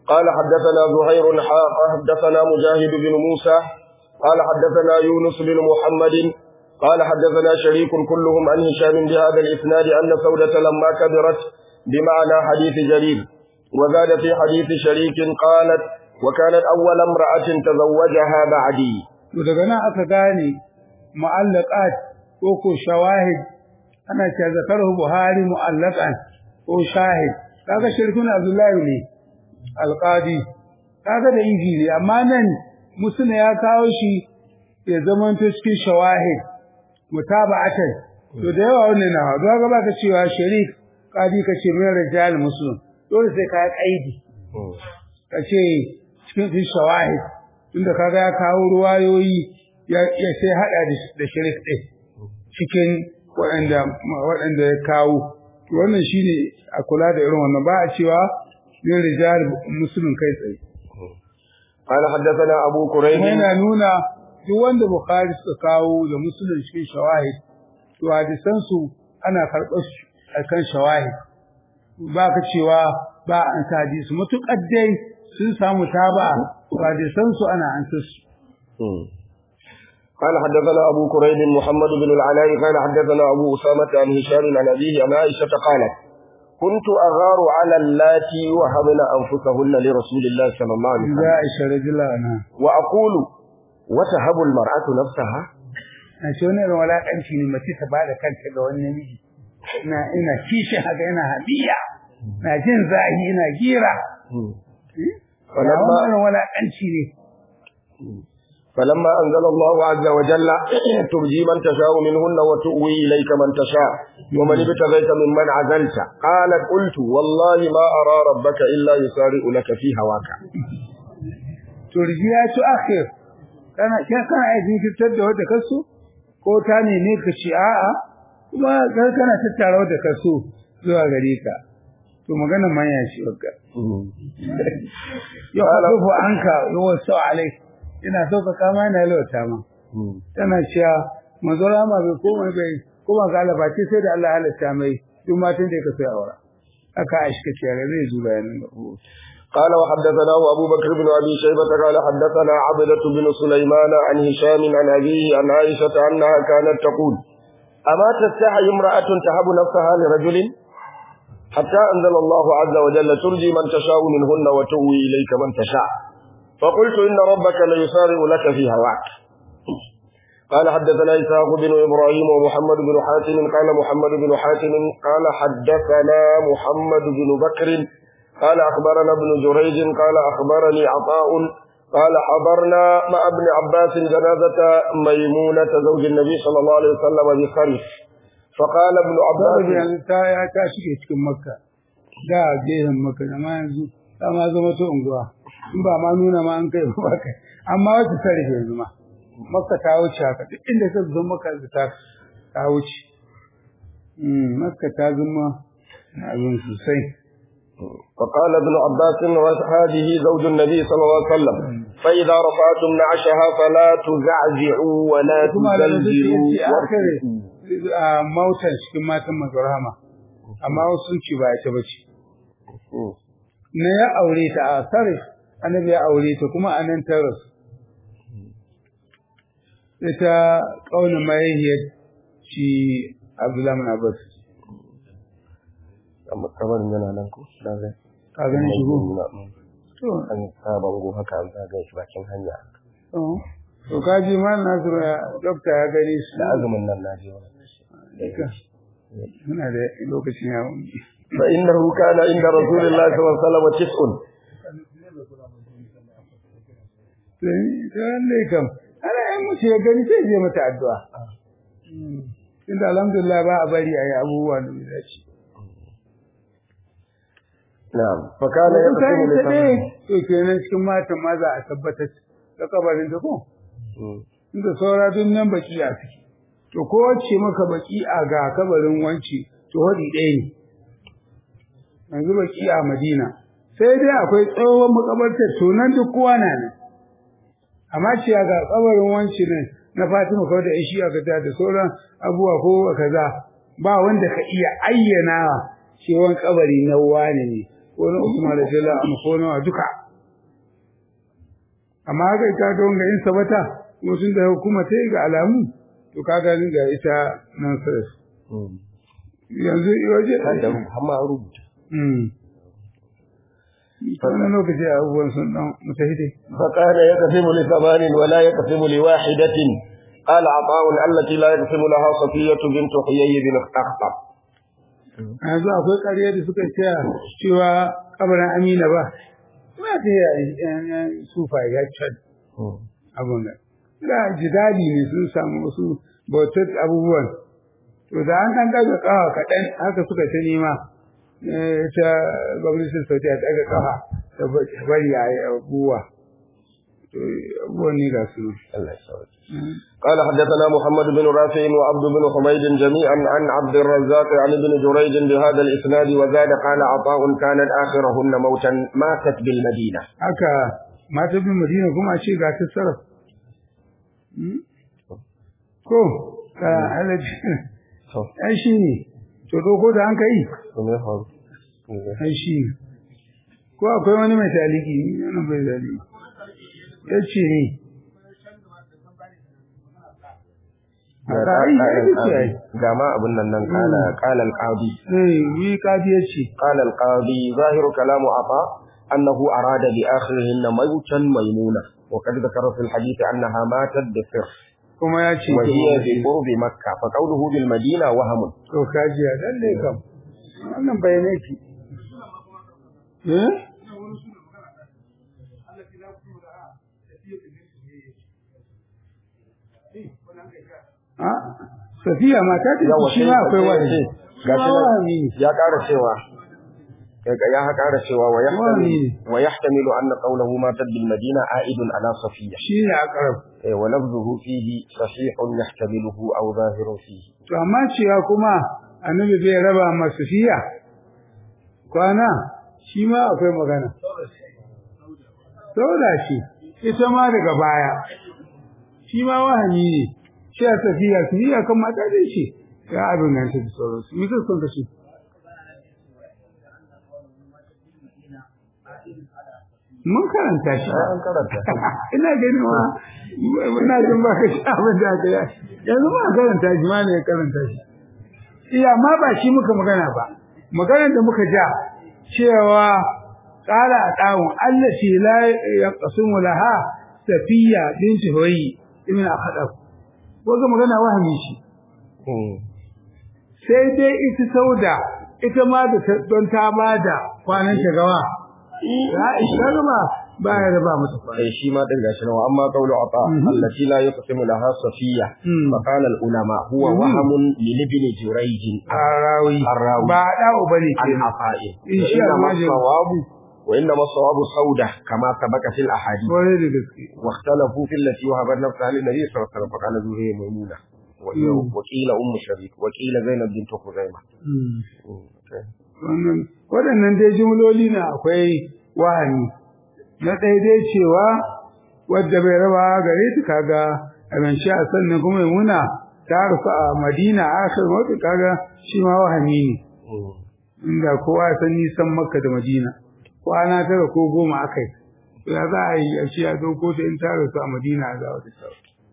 قال حدثنا زهير حاء حدثنا مجاهد بن موسى قال حدثنا يونس بن محمد قال حدثنا شريك كلهم عن هشام بهذا الإسناد أن سودة لما كبرت بمعنى حديث جرير، وزاد في حديث شريك قالت وكانت أول امرأة تزوجها بعدي. ودغنا aka gane mu'allaqat ko ko shawahid ana ce zakaru Buhari mu'allaqan ko shahid, kaga shirkun Abdullahi ne alqadi, kaga da izi ne, amma nan musuna ya kawo shi ya zaman to cikin shawahid mutaba'atan. To da yawa wannan na haɗuwa ga baka cewa sharik qadi kace mai rijal muslim, dole sai ka kaidi kace cikin shawahid, inda kaga ya kawo ruwayoyi ya sai hada da sharik din cikin waɗanda waɗanda ya kawo. Wannan shine a kula da irin wannan, ba a cewa min rijal muslim kai tsaye. قال حدثنا أبو كريب yana nuna duk wanda Bukhari suka kawo da Muslim cikin shawahid, to hadisan su ana karɓar su akan shawahid, ba ka cewa ba an sa hadisi mutuƙar dai sun samu taba hadisan su ana an su. قال حدثنا أبو كريب محمد بن العلاء قال حدثنا أبو أسامة عن هشام عن أبيه عن عائشة قالت كنت أغار على اللاتي وهبن أنفسهن لرسول الله صلى الله عليه وسلم عائشة رضي الله عنها وأقول وتهب المرأة نفسها. أشون إنه ولا أمشي نمتي تبعد كانت لون نمجي إنا إنا كيشة هذا إنا هبية إنا جنزاهي إنا جيرة فلما ولا أمشي فلما أنزل الله عز وجل ترجي من تشاء منهن وتؤوي إليك من تشاء ومن ابتغيت ممن عزلت قالت قلت والله ما أرى ربك إلا يسارع لك في هواك. ترجي تؤخر كان كان عايزين تبتدى ودى كسو ko ta neme ka ci a'a kuma kai kana tattara wadda ka so zuwa gare ka, to magana manya shi wakka ya haɗu anka yawa sau alai ina so ka kama yana yalwata ma tana cewa mazura ma bai koma bai kuma ga Allah ce sai da Allah halatta mai duk matan da ka sai aura aka aishka ce ga zai zuba yanin da قال وحدثنا أبو بكر بن أبي شيبة قال حدثنا عبدة بن سليمان عن هشام عن أبيه عن عائشة أنها كانت تقول أما تستحي امرأة تهب نفسها لرجل حتى أنزل الله عز وجل ترجي من تشاء منهن وتؤوي إليك من تشاء فقلت إن ربك ليسارع لك في هواك. قال حدثنا إسحاق بن إبراهيم ومحمد بن حاتم قال محمد بن حاتم قال حدثنا محمد بن بكر قال أخبرنا ابن جريج قال أخبرني عطاء قال حضرنا مع ابن عباس جنازة ميمونة زوج النبي صلى الله عليه وسلم بخريف فقال ابن عباس ya ta shige cikin Makka da gehen Makka amma yanzu ta ma zama to unguwa in ba ma nuna ma an kai ba kai, amma wata tarihi yanzu ma Makka ta wuce haka, duk inda ta zo Makka ta ta wuce Makka ta zama abin sosai. فقال ابن عباس هذه زوج النبي صلى الله عليه وسلم فإذا رفعتم نعشها فلا تزعزعوا ولا تزلزلوا موتا cikin matan mazurama, amma wasu sun ce ba ita bace ne ya aure ta a sarif annabi ya aure ta kuma anan ta rasu ita kauna mahaifiyar shi Abdullahi bin Abbas amma kamar yana nan ko da zai ka gani shi ko to an saba go haka an zaga shi bakin hanya to to kaji man Nasiru dokta ya gani shi da azumin nan naji muna da lokacin ya fa innahu kana inda rasulillahi sallallahu alaihi wasallam tis'un sai ne kam ana yin mutu ya gani sai je mata addu'a inda alhamdulillah ba a bari ayi abubuwa da dace. na'am fa kana yaqsimu li sabbi to kenan cikin matan ma za a tabbatar da kabarin ta ko inda saura dun nan baki a ciki to ko wacce maka baki a ga kabarin wanci to hodi ɗaya ne yanzu baki a Madina sai dai akwai tsohon makabartar to nan duk kowa na nan, amma ce ga kabarin wanci ne na Fatima kawai da Ishi aka ta da sauran abuwa ko kaza ba wanda ka iya ayyana cewa kabari na wani ne ko na Usman radiyallahu anhu ko na duka amma haka ka ga wanga in sabata mutum da hukuma ta ga alamu to kaga ni ga ita nan sai yanzu waje da amma rubuta mm فأنا لو كجاء أول سنة متهدي فقال يقسم لثمان ولا يقسم لواحدة قال عطاء التي لا يقسم لها صفية بنت حيي بن أخطب هذا أقول قرية سكتة شوى قبل أمينة با ما تهي سوفا يجد أبونا لا جدالي نسو سامسو بوتت أبوان وإذا أنت عندك قهوة كتن هذا سكتة نيما ta gwamnatin Saudiya ta ga kafa ta bari a yi abubuwa to abubuwan ne ga su Allah ya sauke قال حدثنا محمد بن رافع وعبد بن حميد جميعا عن عبد الرزاق عن ابن جريج بهذا الإسناد وزاد قال عطاء كانت آخرهن موتا ماتت بالمدينة haka mata bin Madina kuma a ce ga ta sarrafa ko ka alaji ai shi ne to doko da an kai ai shi ko akwai wani mai taliki yana bai zali ya ce ne ga ma abin nan nan kala kala al-qadi eh wi qadi ya ce qala al-qadi zahiru kalamu afa annahu arada bi akhirihin mautan maymuna wa qad dhakara fi al-hadith annaha matat bi sirr kuma ya ce wa hiya bi qurbi makkah fa qawluhu bil madina wahamun to kajiya lalle kam wannan bayanai ki eh a Safiya mata ce shi ma akwai wani gashi ya ƙara cewa ya ha ƙara cewa wa yahtamilu wa yahtamilu anna qawluhu matat bil madina a'idun ala Safiya shi ne aqrab eh wa lafzuhu fihi sahihun yahtamiluhu aw zahirun fihi to amma cewa kuma annabi bai raba ma Safiya kwana shi ma akwai magana sauda shi ita ma daga baya shi ma wahani ne shi a Safiya Safiya kan mata da shi ya abin nan ta sauran su mutum son ka shi mun karanta shi an karanta ina ganin ma ina jin ba ka shi abin da aka yi yanzu ma karanta shi ma ne ya karanta shi iya ma ba shi muka magana ba maganar da muka ja cewa qala atawun allati la yaqsimu laha Safiya binti Huyayy ibn Akhtab wato magana wahami shi sai dai ita Sauda ita ma da don ta bada kwanan ta gawa ya isharma ba ya raba mata kwana eh shi ma din gashi nawa amma qawlu ata allati la yaqsimu laha Safiya fa qala al ulama huwa wahamun li ibn Jurayj arawi ba da ubani ke al-afa'i inma sawabu wa inma sawabu Sauda kama sabaka fil ahadith wai da gaske wa ikhtalafu fil lati wahabat nafsaha lin nabi sallallahu alaihi wasallam fa qala zuhayy maymuna wa qila umm sharik wa qila zainab bint khuzaimah wannan waɗannan dai jumloli na akwai wahani na ɗaya dai cewa wadda bai raba gare ta kaga abin shi a sannan kuma muna ta rufa a Madina akhir wata kaga shi ma wahani ne inda kowa san nisan Makka da Madina kwana tara ko goma akai ya za a yi a ce a dauko ta in ta rufa a Madina za wata ta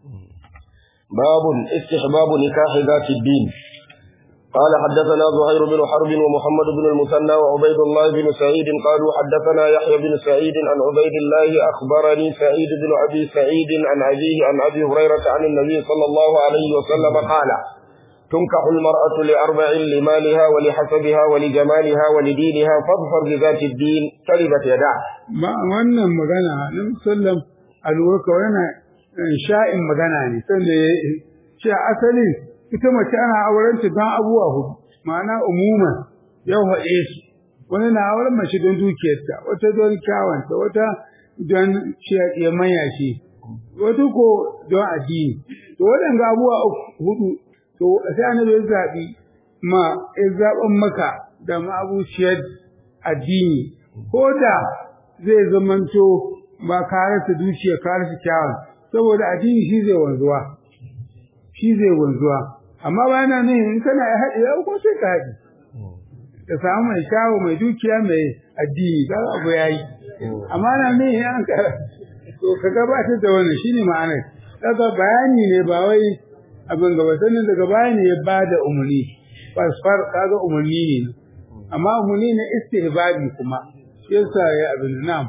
babun istihbabu nikahi zati din قال حدثنا زهير بن حرب ومحمد بن المثنى وعبيد الله بن سعيد قالوا حدثنا يحيى بن سعيد عن عبيد الله أخبرني سعيد بن أبي سعيد عن أبيه عن أبي هريرة عن النبي صلى الله عليه وسلم قال تنكح المرأة لأربع لمالها ولحسبها ولجمالها ولدينها فاظفر بذات الدين تربت يداه ما wannan magana Annabi sallam alwaka yana sha'in magana ne sanda ce asali ita mace ana auren ta don abuwa hudu ma'ana umuma yau haɗe su wani na auren mace don dukiyarta wata don kyawanta wata don ciyaɗe manya ce wata ko don addini to waɗanda abuwa hudu to sai annabi ya zaɓi ma ya zaɓan maka da ma'abuciyar addini ko da zai zamanto ba ka rasa dukiya ka rasa kyawun saboda addini shi zai wanzuwa shi zai wanzuwa amma ba na ne in kana ya haɗe ya ko sai ka haɗe ta samu mai shawo mai dukiya mai addini ga abu yayi amma na ne an ka to ka gabatar da wannan shine ma'anar daga bayani ne ba wai abin gaba sanin daga bayani ya bada umuni fasfar kaga umuni ne amma umuni na istihbabi kuma yasa ya abin nan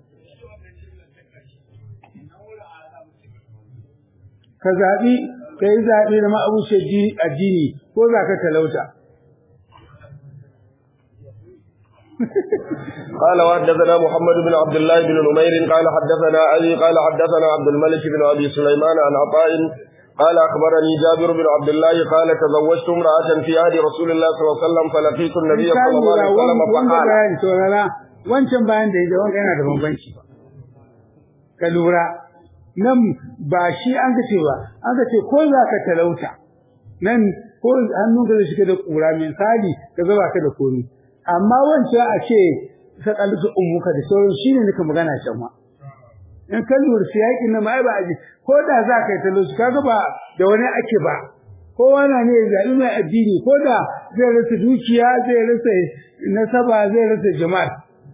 ka zabi kai zabi da ma'abuce addini ko zaka talauta قال وحدثنا محمد بن عبد الله بن نمير قال حدثنا علي قال حدثنا عبد الملك بن ابي سليمان عن عطاء قال اخبرني جابر بن عبد الله قال تزوجت امراه في عهد رسول الله صلى الله عليه وسلم فلقيت النبي صلى الله عليه وسلم فقال wancan bayan da yake wanka yana da bambanci ka lura nan ba shi an ga cewa an ga ce ko za ka talauta nan ko hannunka da shi da kura misali ka zaba ka da komi amma wancan a ce ka kalli ummuka da sauran shine nika magana can ma in kan lura siyakin nan mai ba aji ko da za ka yi talauci kaga ba da wani ake ba kowa na ne zaɓi mai addini ko da zai rasa dukiya zai rasa nasaba zai rasa jama'a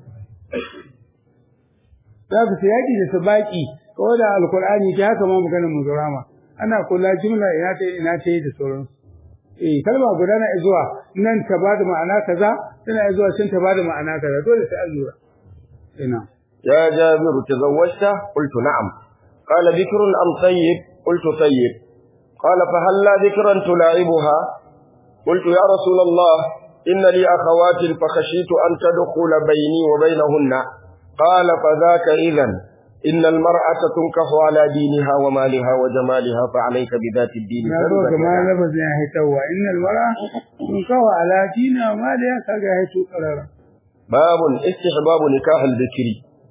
za ka siyaki da sabaki ko da alkur'ani ta haka ma maganar muzurama ana kula jumla ina ta ina ta da sauransu eh kalma guda na zuwa nan ta bada ma'ana kaza tana zuwa can ta bada ma'ana kaza dole sai azura ina ya jabir tazawwajta qultu na'am qala dhikrun am tayyib qultu tayyib qala fa hal la dhikran tula'ibuha qultu ya rasul allah inna li akhawatin fa khashitu an tadkhula bayni wa baynahunna qala fa dhaka idhan إن المرأة تنكح على دينها ومالها وجمالها فعليك بذات الدين نروك ما لبس يعني توا إن المرأة تنكح على دينها ومالها كجاهة قرارا باب استحباب نكاح الذكر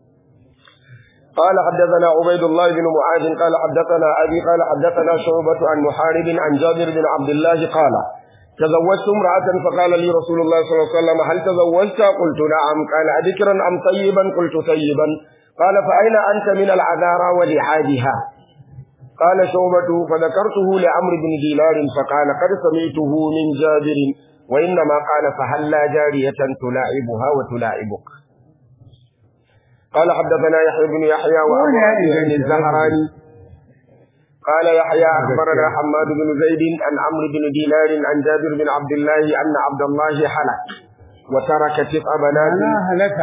قال حدثنا عبيد الله بن معاذ قال حدثنا أبي قال حدثنا شعبة عن محارب عن جابر بن عبد الله قال تزوجت امرأة فقال لي رسول الله صلى الله عليه وسلم هل تزوجت قلت نعم قال أذكرا أم طيبا قلت طيبا قال فأين أنت من العذارى ولحادها قال شعبة فذكرته لعمرو بن دينار فقال قد سمعته من جابر وإنما قال فهل لا جارية تلاعبها وتلاعبك قال حدثنا يحيى بن يحيى وأبو عبد الزهراني قال يحيى أخبرنا حماد بن زيد عن عمرو بن دينار عن جابر بن عبد الله أن عبد الله حلق وترك تسع بنات أنا هلك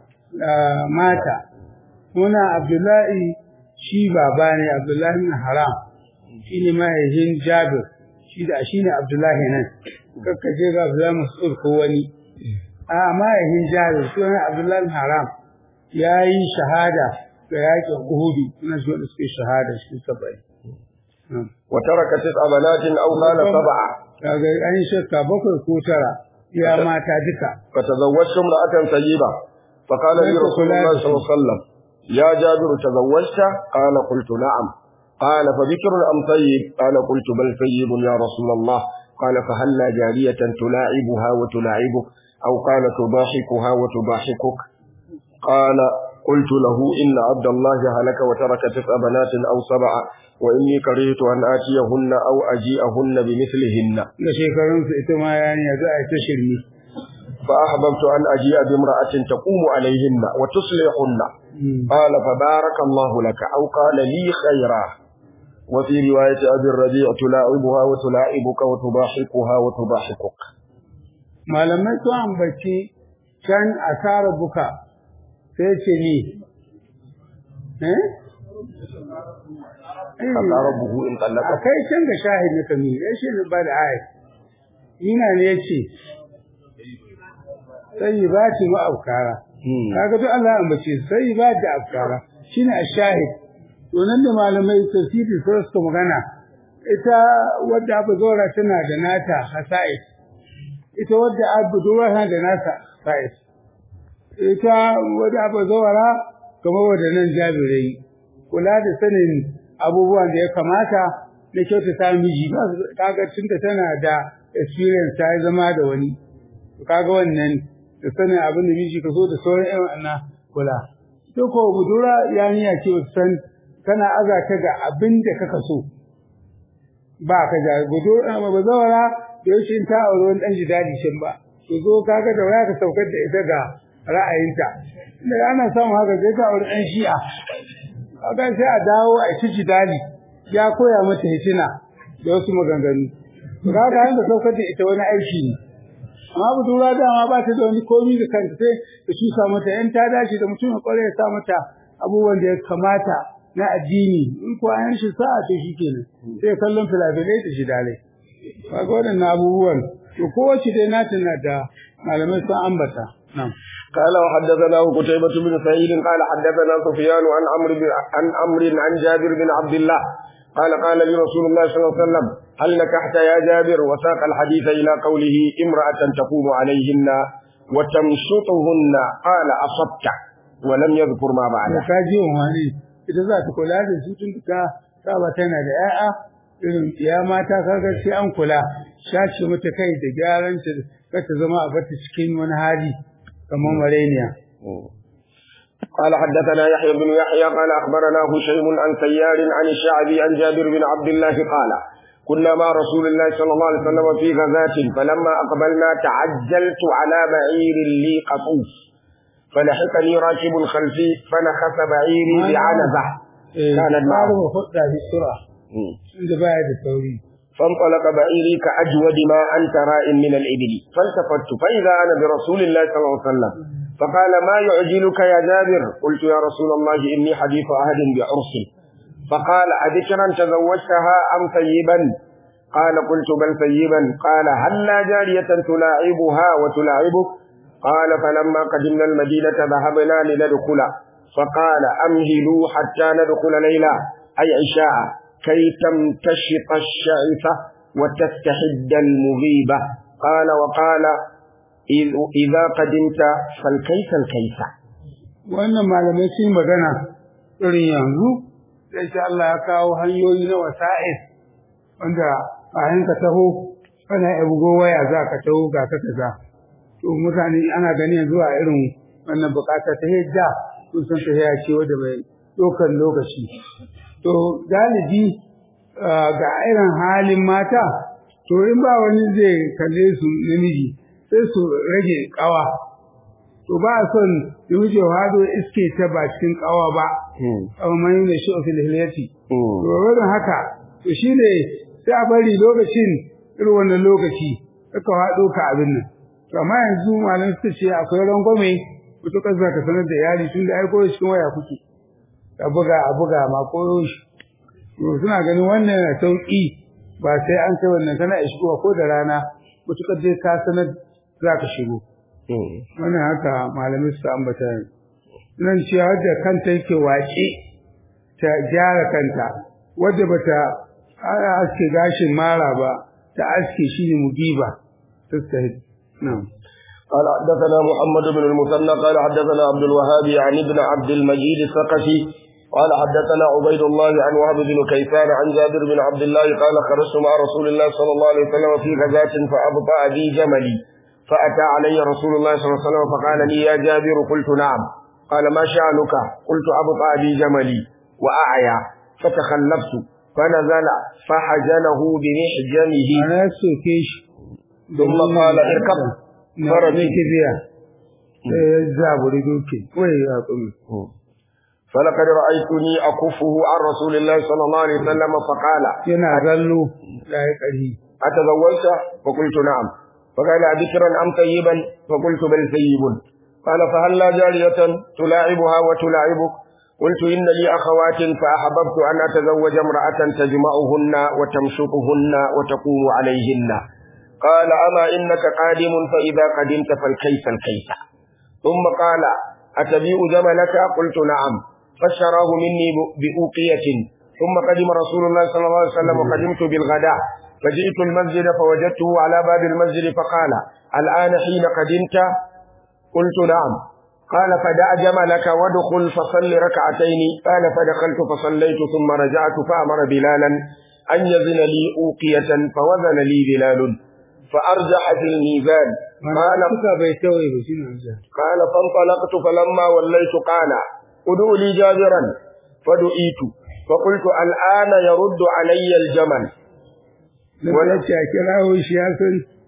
مات هنا عبد الله shi baba ne Abdullahi bin Haram shine mahaifin Jabir shi da shine Abdullahi nan kakkaje ga Abdullahi Mas'ud ko wani a mahaifin Jabir sunan Abdullahi bin Haram yayi shahada ga yakin Uhud kuma shi wanda suke shahada shi sabai wa taraka tis'a banatin aw qala sab'a kaga an shakka bakwai ko tara ya mata duka fa tazawwajtu imra'atan tayyiba fa qala li Rasulullah sallallahu alaihi wasallam يا جابر تزوجت قال قلت نعم قال فذكر أم طيب قال قلت بل طيب يا رسول الله قال فهل لا جارية تلاعبها وتلاعبك أو قال تضاحكها وتضاحكك قال قلت له إن عبد الله هلك وترك تسع بنات أو سبع وإني كرهت أن آتيهن أو أجيئهن بمثلهن فأحببت أن أجيء بامرأة تقوم عليهن وتصلحهن قال فبارك الله لك أو قال لي خيرا وفي رواية أبي الربيع تلاعبها وتلاعبك وتضاحكها وتضاحكك ما لم يتوان بكي كان أثار بكا سيتني أقربه إن طلقك أكي كان شاهد نكمي إيش اللي بعد عايز هنا نيتي sai ba ce ma afkara kaga duk Allah ya ambace sai ba da afkara shine ashahid to nan da malamai tafsiri sai suka magana ita wadda abu zora tana da nata hasa'is ita wadda abu zora tana da nata hasa'is ita wadda abu zora kamar wadda nan jabirai kula da sanin abubuwan da ya kamata na kyautata miji kaga tunda tana da experience ta zama da wani kaga wannan da sanin abin da miji ka so da sauran ƴan wannan kula to ko budura yaniya ce san kana aza ta ga abin da kaka so ba ka ja budura ba zawara da yake ta aure wani dan jidali shin ba to zo kaga da waya ka saukar da ita ga ra'ayinta da ana samu haka sai ka aure ɗan shi'a kaga sai a dawo a ci dali ya koya mata hitina da wasu maganganu to kaga an da saukar da ita wani aiki ne amma budura dama ba ta da wani komi da kanta sai ta shusa mata yan ta dace da mutum ya kware ya sa mata abubuwan da ya kamata na addini in ko an shi sa'a to shikenan sai kallon filafilai da shi dalai kaga wadannan abubuwan to kowace dai na tana da malamai sun ambata na'am قال وحدثنا قتيبة بن سعيد قال حدثنا سفيان عن عمرو عن عمرو عن جابر بن عبد الله قال قال لي رسول الله صلى الله عليه وسلم هل نكحت يا جابر وساق الحديث إلى قوله امرأة تقوم عليهن وتمشطهن قال أصبت ولم يذكر ما بعده kajiyon wani ita za ta kula da su tun ka saba tana da ƴaƴa irin ya mata kaga sai an kula shaci mata kai da gyaran ta ka ta zama a bata cikin wani hali kamar mareniya قال حدثنا يحيى بن يحيى قال أخبرنا هشيم عن سيار عن الشعبي عن جابر بن عبد الله قال كنا مع رسول الله صلى الله عليه وسلم في غزاة فلما أقبلنا تعجلت على بعير لي قطوف فلحقني راكب خلفي فنخس بعيري بعنزة كانت معه خطة في السرعة عند بعد التوريد فانطلق بعيري كأجود ما أنت راء من الإبل فالتفت فإذا أنا برسول الله صلى الله عليه وسلم فقال ما يعجلك يا جابر قلت يا رسول الله إني حديث أهد بعرس فقال أذكرا تزوجتها أم ثيبا قال قلت بل ثيبا قال هل لا جارية تلاعبها وتلاعبك قال فلما قدمنا المدينة ذهبنا لندخل فقال أمهلوا حتى ندخل ليلة أي عشاء كي تمتشط الشعثة وتستحد المغيبة قال وقال إذا قدمت فالكيس الكيس wannan malamai sun magana irin yanzu sai insha Allah ya kawo hanyoyi na wasa'il wanda bayan ka taho kana bugo waya za ka taho ga ka kaza to mutane ana gani yanzu a irin wannan bukata ta hijja kun san ta hijja ce wanda bai dokan lokaci to galibi ga irin halin mata to in ba wani zai kalle su namiji sai su rage kawa to ba son namiji hado iske ta ba cikin kawa ba amma mai ne shi ofil hilati to wannan haka to shine sai a bari lokacin irin wannan lokaci aka hado ka abin nan to amma yanzu malam suka ce akwai rangwame to kaza ka sanar da iyali tun da aiko cikin waya kuke a buga a buga ma koyo shi suna ganin wannan na sauki ba sai an kai wannan kana iskuwa ko da rana mutukar dai ka sanar za ka shigo wannan haka malamai su ambata nan ce wadda kanta yake waƙe ta gyara kanta wadda bata aske gashin mara ba ta aske shi ne mugiba tastahid na'am قال حدثنا محمد بن المثنى قال حدثنا عبد الوهاب عن ابن عبد المجيد الثقفي قال حدثنا عبيد الله عن وهب بن كيسان عن جابر بن عبد الله قال خرجت مع رسول الله صلى الله عليه وسلم في غزاة فأبطأ بي جملي فأتى علي رسول الله صلى الله عليه وسلم فقال لي يا جابر قلت نعم قال ما شأنك قلت أبطأ بي جملي وأعيا فتخلفت فنزل فحجنه بمحجنه ثم قال اركب فرجك بها زابر دوكي وي فلقد رأيتني أكفه عن رسول الله صلى الله عليه وسلم فقال ينازلوا لا يقري أتزوجت فقلت نعم فقال أذكرا أم طيبا فقلت بل ثيب قال فهل لا جارية تلاعبها وتلاعبك قلت إن لي أخوات فأحببت أن أتزوج امرأة تجمعهن وتمشطهن وتقوم عليهن قال أما إنك قادم فإذا قدمت فالكيس الكيس ثم قال أتبيع جملك قلت نعم فاشتراه مني بأوقية ثم قدم رسول الله صلى الله عليه وسلم وقدمت بالغداء فجئت المسجد فوجدته على باب المسجد فقال الآن حين قدمت قلت نعم قال فدع جملك وادخل فصل ركعتين قال فدخلت فصليت ثم رجعت فأمر بلالا أن يزن لي أوقية فوزن لي بلال فأرجح في الميزان قال قال فانطلقت فلما وليت قال ادعوا لي جابرا فدعيت فقلت الآن يرد علي الجمل wanda ce a kirawo shi ya san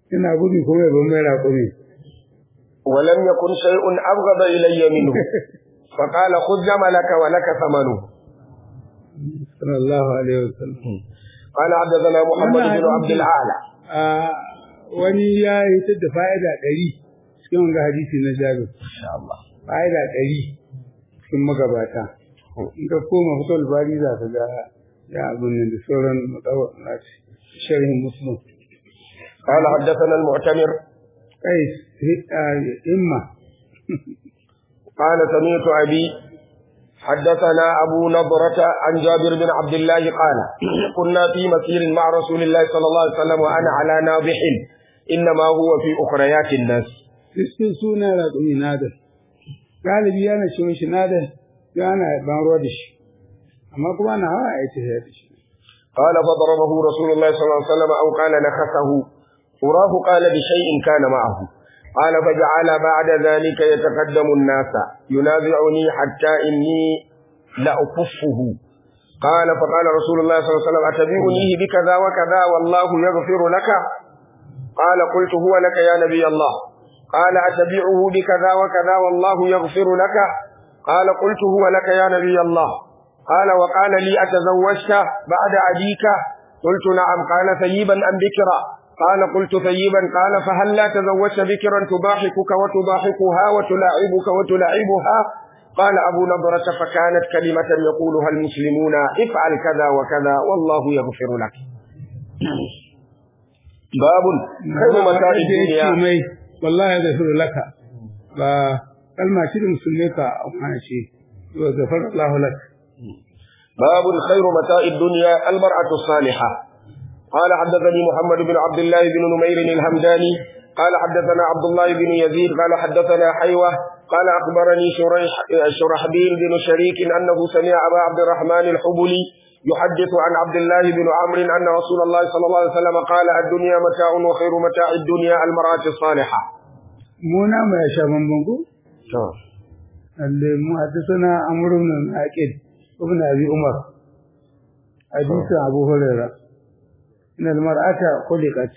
ina gudu kuma ya ban mai raƙumi ولم يكن شيء أبغض إلي منه فقال خذ جملك ولك ثمنه صلى الله عليه وسلم. قال حدثنا محمد بن عبد الأعلى. wani ya yi ta da fa'ida ɗari cikin wanga hadisi na Jabir. Insha Allah. Fa'ida ɗari cikin magabata. In ka koma fitar bari za ka ga ya abin da sauran mutawar nashi sharhin Muslim. قال حدثنا المعتمر قيس إما قال سمعت أبي حدثنا أبو نضرة عن جابر بن عبد الله قال كنا في مسير مع رسول الله صلى الله عليه وسلم وأنا على ناضح إنما هو في أخريات الناس. cikin suna raƙumi nadar galibi yana ce mishi nadar yana ban ruwa da shi amma kuma na hawa a yi tafiya da shi. قال فضربه رسول الله صلى الله عليه وسلم أو قال نخسه وراه قال بشيء كان معه. قال فجعل بعد ذلك يتقدم الناس ينازعني حتى إني لأكفه. قال فقال رسول الله صلى الله عليه وسلم أتبيعنيه بكذا وكذا والله يغفر لك؟ قال قلت هو لك يا نبي الله. قال أتبيعه بكذا وكذا والله يغفر لك؟ قال قلت هو لك يا نبي الله. قال وقال لي أتزوجت بعد أبيك؟ قلت نعم. قال ثيبا أم بكرا؟ قال قلت ثيبا. قال فهل لا تزوجت بكرا تضاحكك وتضاحكها وتلاعبك وتلاعبها؟ قال أبو نضرة فكانت كلمة يقولها المسلمون افعل كذا وكذا والله يغفر لك. باب خير متاع الدنيا والله يغفر لك فالما شيء مسلمك أو ما شيء يغفر الله لك. باب خير متاع الدنيا المرأة الصالحة. قال حدثني محمد بن عبد الله بن نمير الهمداني قال حدثنا عبد الله بن يزيد قال حدثنا حيوة قال أخبرني شريح شرحبيل بن شريك أنه سمع أبا عبد الرحمن الحبلي يحدث عن عبد الله بن عمرو أن رسول الله صلى الله عليه وسلم قال الدنيا متاع وخير متاع الدنيا المرأة الصالحة. مونا ما يشابه بنكو اللي محدثنا عمرو بن عقيل ابن أبي عمر حديث أبو هريرة إن المرأة خلقت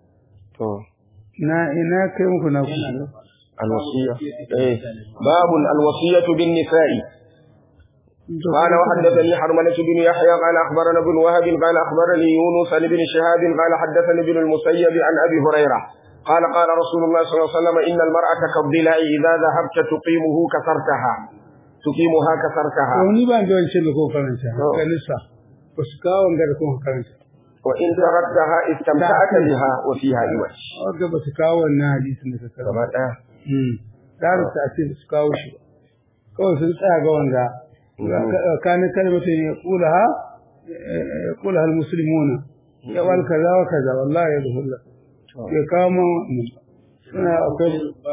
نا إنا كم كنا الوصية إيه. باب الوصية بالنساء. قال وحدثني حرملة بن يحيى قال أخبرنا ابن وهب قال أخبرني يونس عن ابن شهاب قال حدثني ابن المسيب عن أبي هريرة قال قال رسول الله صلى الله عليه وسلم إن المرأة كالضلع إذا ذهبت تقيمه كسرتها تقيمها كسرتها. وني بان دون شيء لكم فرنسا كنسا بسكاون غيركم فرنسا وإن تركتها استمتعت بها وفيها عوج. أوكي بسكاون نادي سنة كمان آه. امم تعرف تأثير بسكاوش كوي سنتها قوانغا كان كلمة يقولها يقولها المسلمون يقول كذا وكذا والله يدخل لك يقاموا أنا أقول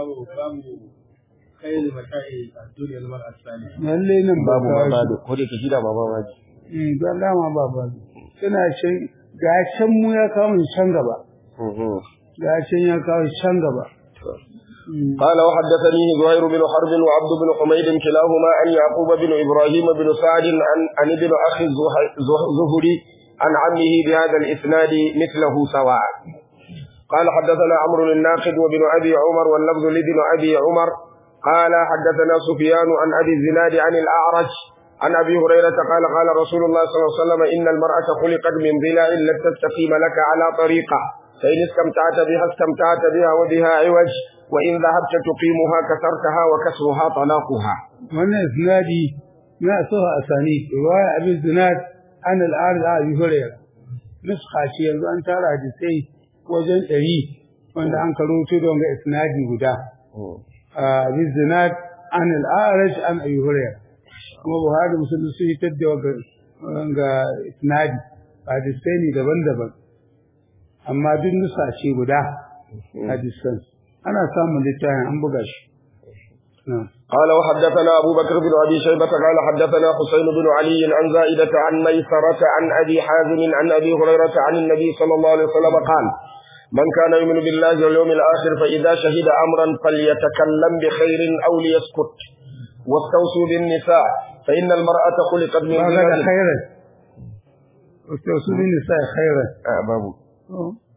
خير متاع الدنيا المرأة الصالحة. اللي نم باب ما بعد كل كذا ما بعد. امم قال لا ما بعد. كنا شيء قاعد mu ya kawo ni can gaba gashin ya kawo can gaba. قال وحدثني زهير بن حرب وعبد بن حميد كلاهما عن يعقوب بن إبراهيم بن سعد عن عن ابن أخي الزهري عن عمه بهذا الإسناد مثله سواء. قال حدثنا عمرو الناقد وابن أبي عمر واللفظ لابن أبي عمر قال حدثنا سفيان عن أبي الزناد عن الأعرج عن أبي هريرة قال قال رسول الله صلى الله عليه وسلم إن المرأة خلقت من ضلع لن تستقيم لك على طريقة فإن استمتعت بها استمتعت بها وبها عوج وإن ذهبت تقيمها كسرتها وكسرها طلاقها. من إسنادي ما سوى أسانيد رواية أبي الزناد عن الأعرج عن أبي هريرة نسخة شيء أن ترى حديثي وزن أري وأن أنكروا تدون إسنادي هدا أبي الزناد عن الأعرج عن أبي هريرة kuma Buhari musulun sun hitar da ga isnadi hadisai ne daban-daban amma duk nusa ce guda hadisan ana samun littafin an buga shi. قال وحدثنا أبو بكر بن أبي شيبة قال حدثنا حسين بن علي عن زائدة عن ميسرة عن أبي حازم عن أبي هريرة عن النبي صلى الله عليه وسلم قال من كان يؤمن بالله واليوم الآخر فإذا شهد أمرا فليتكلم بخير أو ليسكت واستوصوا بالنساء فإن المرأة خلقت من ضلع. خيرا واستوصوا بالنساء خيرا. آه بابو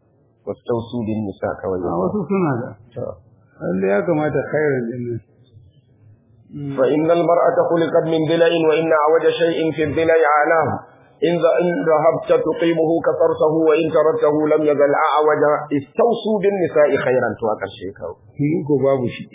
wastausu bin nisa kawai a wasu suna da wanda ya kamata khairan din nan fa innal mar'ata khuliqat min dila'in wa inna awaja shay'in fi dila'i a'lahu in za in dhahabta tuqimuhu kasartahu wa in taraktahu lam yazal a'waja istausu bin nisa'i khairan to a karshe kawo ko babu shi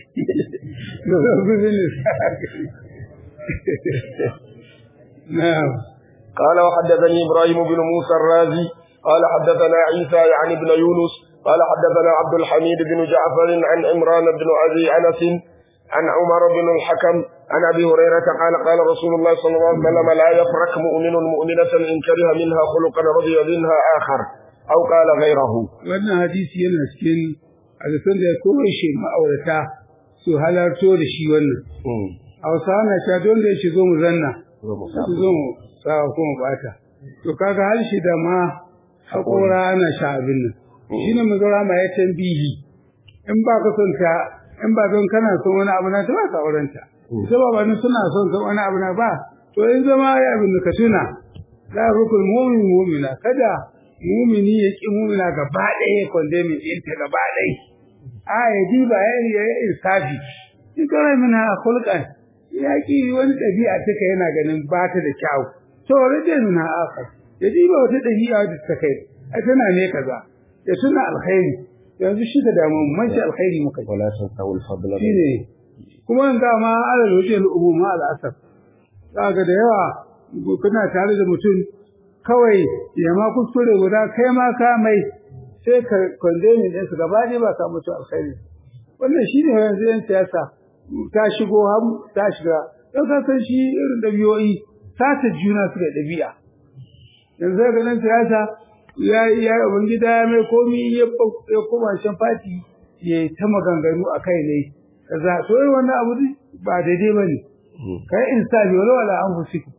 نعم. قال وحدثني إبراهيم بن موسى الرازي قال حدثنا عيسى يعني ابن يونس قال حدثنا عبد الحميد بن جعفر عن عمران بن أبي أنس عن عمر بن الحكم عن أبي هريرة قال قال رسول الله صلى الله عليه وسلم لا يفرق مؤمن مؤمنة إن كره منها خلقا رضي منها آخر أو قال غيره. وأن حديث ينسكن على سنة كل شيء ما أولتا سهلا تور شيء وأن أو سانا شادون ليش زوم زنا زوم ساكم باتا. to kaga har shi da ma hakora ana sha abin nan shine mu zura ma ya tambihi in ba ka son ta in ba don kana son wani abu na ta ba ka aurenta ita ba ba suna son son wani abu na ba to in zama ya abin da ka tuna la rukul mu'min mu'mina kada mu'mini ya ki mu'mina gaba ɗaya condemn din ta gaba ɗaya a ya diba ya ya insafi in kana mina khulqan ya ki wani dabi'a take yana ganin ba ta da kyau to rage mina akhar ya diba wata dabi'a da take ai tana ne kaza ya tuna alkhairi yanzu shi da damu man shi alkhairi muka wala tasawul fadla shine kuma ga ma alal wajhil umuma al asaf kaga da yawa kuna tare da mutum kawai ya ma kuskure guda kai ma ka mai sai ka condemn din su gaba ne ba ka mutu alkhairi wannan shine yanzu yan siyasa ta shigo har ta shiga dan ka san shi irin dabi'o'i ta ta juna su da dabi'a yanzu ga nan siyasa ya ya ubangida ya mai komi ya koma shan fati ya ta maganganu akai ne kaza to wannan abu ba daidai bane kai insafi wala wala an fusiku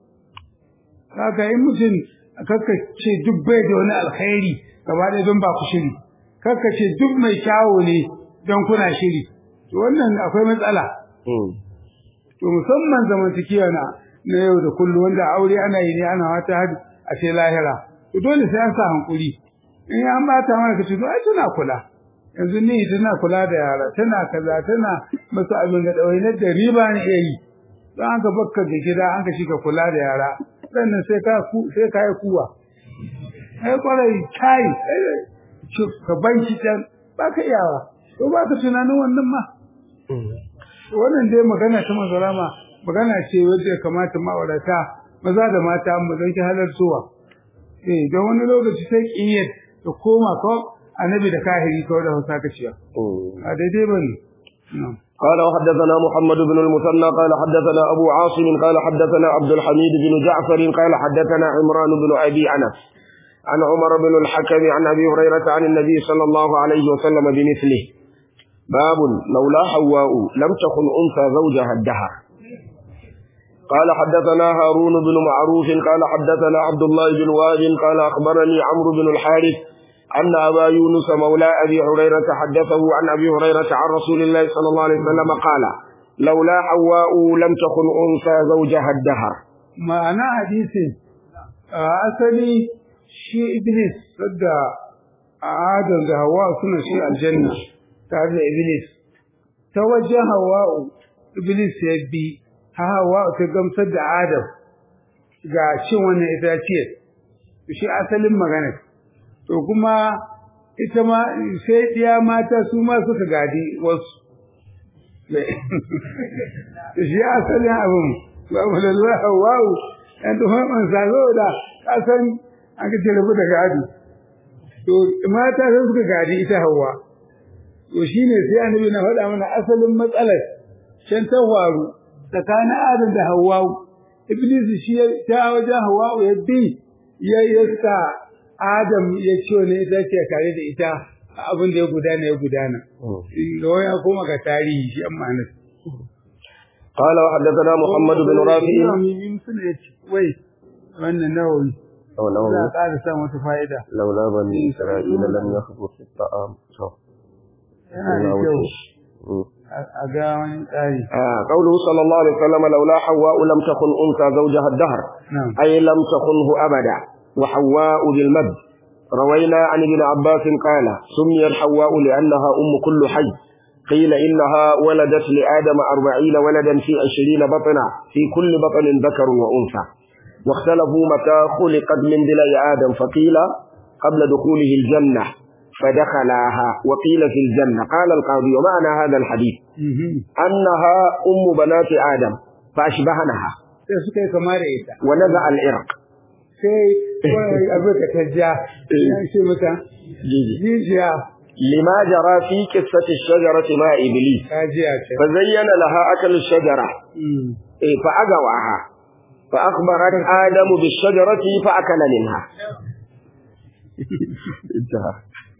kaga in mutum kakka ce duk bai da wani alkhairi gaba da don ba ku shiri kakka ce duk mai kyawo ne don kuna shiri to wannan akwai matsala to musamman zamantakewa na na yau da kullum wanda aure ana yi ne ana wata hadi a ce lahira to dole sai an sa hankuri in an bata mana kace to ai tana kula yanzu ni tana kula da yara tana kaza tana masu abin da dawainar da riba ne yayi don an ka bakka da gida an ka shiga kula da yara sannan sai ka ku sai ka yi kuwa ai kwarai kai ka banki dan baka iyawa to baka tunanin wannan ma wannan dai magana ta mazarama magana ce wanda kamata ma'aurata maza da mata mu dauki halartuwa eh don wani lokaci sai kiyyar ta koma ko annabi da kahiri ko da hausa kaciya a daidai bane قال وحدثنا محمد بن المثنى قال حدثنا أبو عاصم قال حدثنا عبد الحميد بن جعفر قال حدثنا عمران بن أبي أنس عن عمر بن الحكم عن أبي هريرة عن النبي صلى الله عليه وسلم بمثله باب لولا حواء لم تكن أنثى زوجها الدهر قال حدثنا هارون بن معروف قال حدثنا عبد الله بن واد قال أخبرني عمرو بن الحارث أن أبا يونس مولى أبي هريرة حدثه عن أبي هريرة عن رسول الله صلى الله عليه وسلم قال لولا حواء لم تكن أنثى زوجها الدهر معنى حديث أصلي شيء إبليس صدى آدم هواء سنة شيء الجنة تعرف إبليس توجه هواء إبليس يبي هواء تقوم صدى آدم ga cin wannan itaciyar shi asalin magana to kuma ita ma sai diya mata su ma suka gadi wasu shi asalin abin ba wallahi wow and to man zago da kasan an ga rubu da gadi to mata sai suka gadi ita Hawwa to shine sai annabi na faɗa mana asalin matsalar shan tawaru tsakanin Adam da Hawwa Iblis shi ta wajen Hawwa ya bi ya yasta Adam ya ce ne ita ce tare da ita abin da ya gudana ya gudana. Ga ya koma ga tarihi shi amma ne. قال وحدثنا محمد بن رافع وي wannan nawawi أو لو za ka sa mata fa'ida لولا بني إسرائيل لم يخبوا في الطعام yana da kyau a ga wani tsari قوله صلى الله عليه وسلم لولا حواء لم تكن أنثى زوجها الدهر أي لم تكنه أبدا وحواء بالمد روينا عن ابن عباس قال سميت حواء لأنها أم كل حي قيل إنها ولدت لآدم أربعين ولدا في عشرين بطنا في كل بطن ذكر وأنثى واختلفوا متى خلقت من ضلع آدم فقيل قبل دخوله الجنة فدخلها وقيل في الجنة. قال القاضي ومعنى هذا الحديث أنها أم بنات آدم فأشبهنها ونزع الإرق لما جرى في قصة الشجرة مع إبليس فزين لها أكل الشجرة فأغواها فأخبرت آدم بالشجرة فأكل منها. انتهى.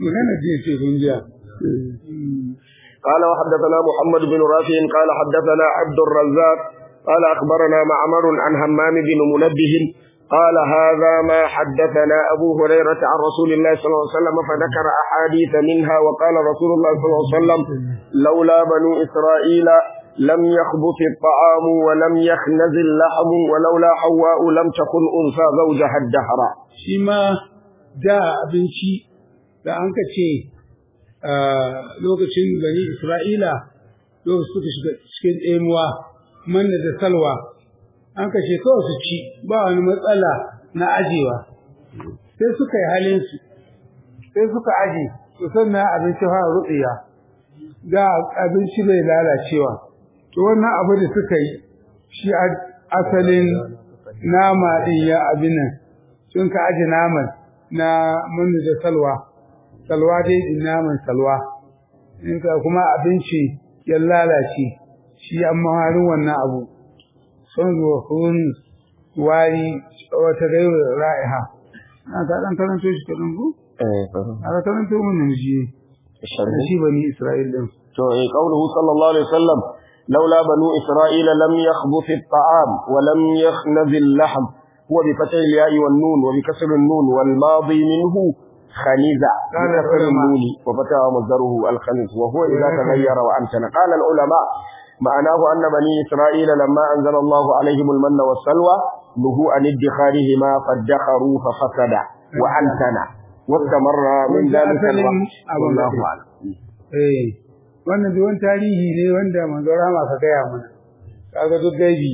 قال وحدثنا محمد بن رافع قال حدثنا عبد الرزاق قال أخبرنا معمر عن همام بن منبه قال هذا ما حدثنا أبو هريرة عن رسول الله صلى الله عليه وسلم فذكر أحاديث منها وقال رسول الله صلى الله عليه وسلم لولا بنو إسرائيل لم يخبث الطعام ولم يخنز اللحم ولولا حواء لم تكن أنثى زوجها الدهر. شما da abinci da an ka ce lokacin bani Isra'ila lokacin suka shiga cikin ɗemuwa manna da salwa an ka ce kawai su ci ba wani matsala na ajewa sai suka yi halinsu sai suka aje to sannan abinci fara rutsiya da abinci bai lalacewa to wannan abu da suka yi shi asalin nama ɗin ya abin nan sun ka aje naman na mun da salwa salwa dai din naman salwa in ka kuma abinci ya lalace shi amma harin wannan abu sun zo kun wari wata gaiwa ra'iha na ta dan karanto shi kadan ku eh aka karanto mun ne shi shi bani Isra'il din to eh qauluhu sallallahu alaihi wasallam laula banu Isra'il lam yakhbuth at-ta'am wa lam yakhnaz al-lahm هو بفتح الياء والنون وبكسر النون والماضي منه خنيزة بكسر النون وفتح مصدره الخنيز وهو إذا تغير وأمتن. قال العلماء معناه أن بني إسرائيل لما أنزل الله عليهم المن والسلوى نهوا عن ادخارهما فادخروا ففسد وأمتن واستمر من ذلك الوقت والله أعلم. إيه wannan duwan tarihi ne wanda manzo Rahama ka gaya mana kaga duk gaibi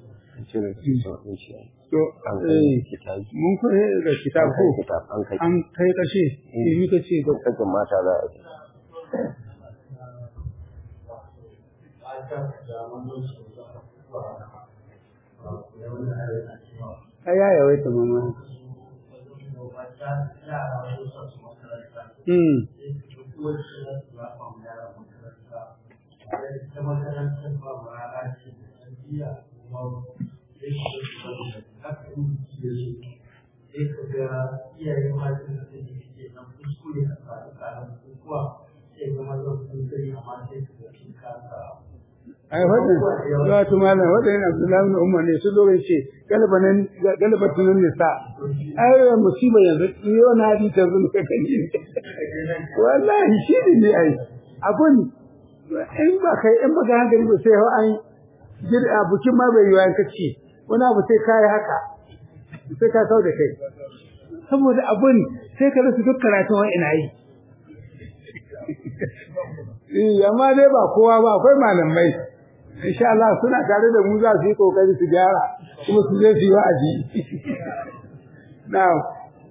to mun kai da kitab ko an kai kashe yi kace da kace mata za a ai ya wai ta mama hmm ai wadda za ta malam wadda yana Abdullahi ibn Umar ne su dore ce galbanan galbatun nisa ai musiba yanzu yau na bi ta zuwa kai wallahi shi ne ai abun in ba kai in ba ga hankali ba sai an jira bukin ma bai yi wa kace wani abu sai kai haka sai ka sau da kai saboda abun sai ka rasa duk karatu wa ina yi eh amma dai ba kowa ba akwai malamai insha Allah suna tare da mu za su yi kokari su gyara kuma su je su yi wa'azi now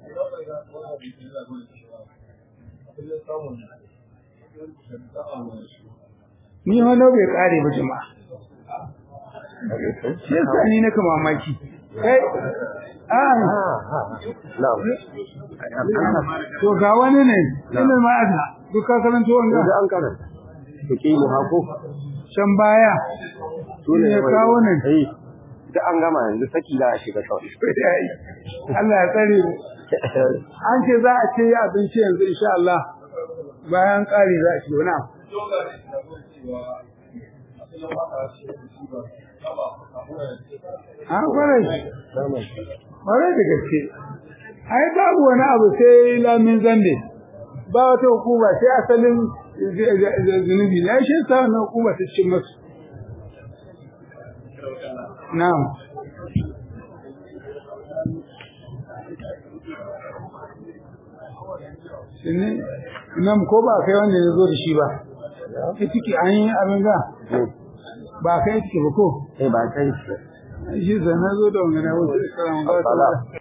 ni hono bai kare ba jama'a shi yasa ni naka mamaki kai ah na'am to ga wani ne ina ma azna duka karanto wannan da an karanta to kimu hako can baya dole ya kawo nan eh da an gama yanzu saki za a shiga kawai Allah ya tsare mu an ce za a ce abinci yanzu insha Allah bayan kare za a ci wani a kwarai kwarai da gaske ai babu wani abu sai lamin zande ba wata hukuma sai asalin zunubi na shi sa na hukuma ta cin masu na'am nan ko ba kai wanda ya zo da shi ba itiki an yi abin ga ba kai itiki ba ko eh ba kai shi zana zo da wani na wasu salamu ga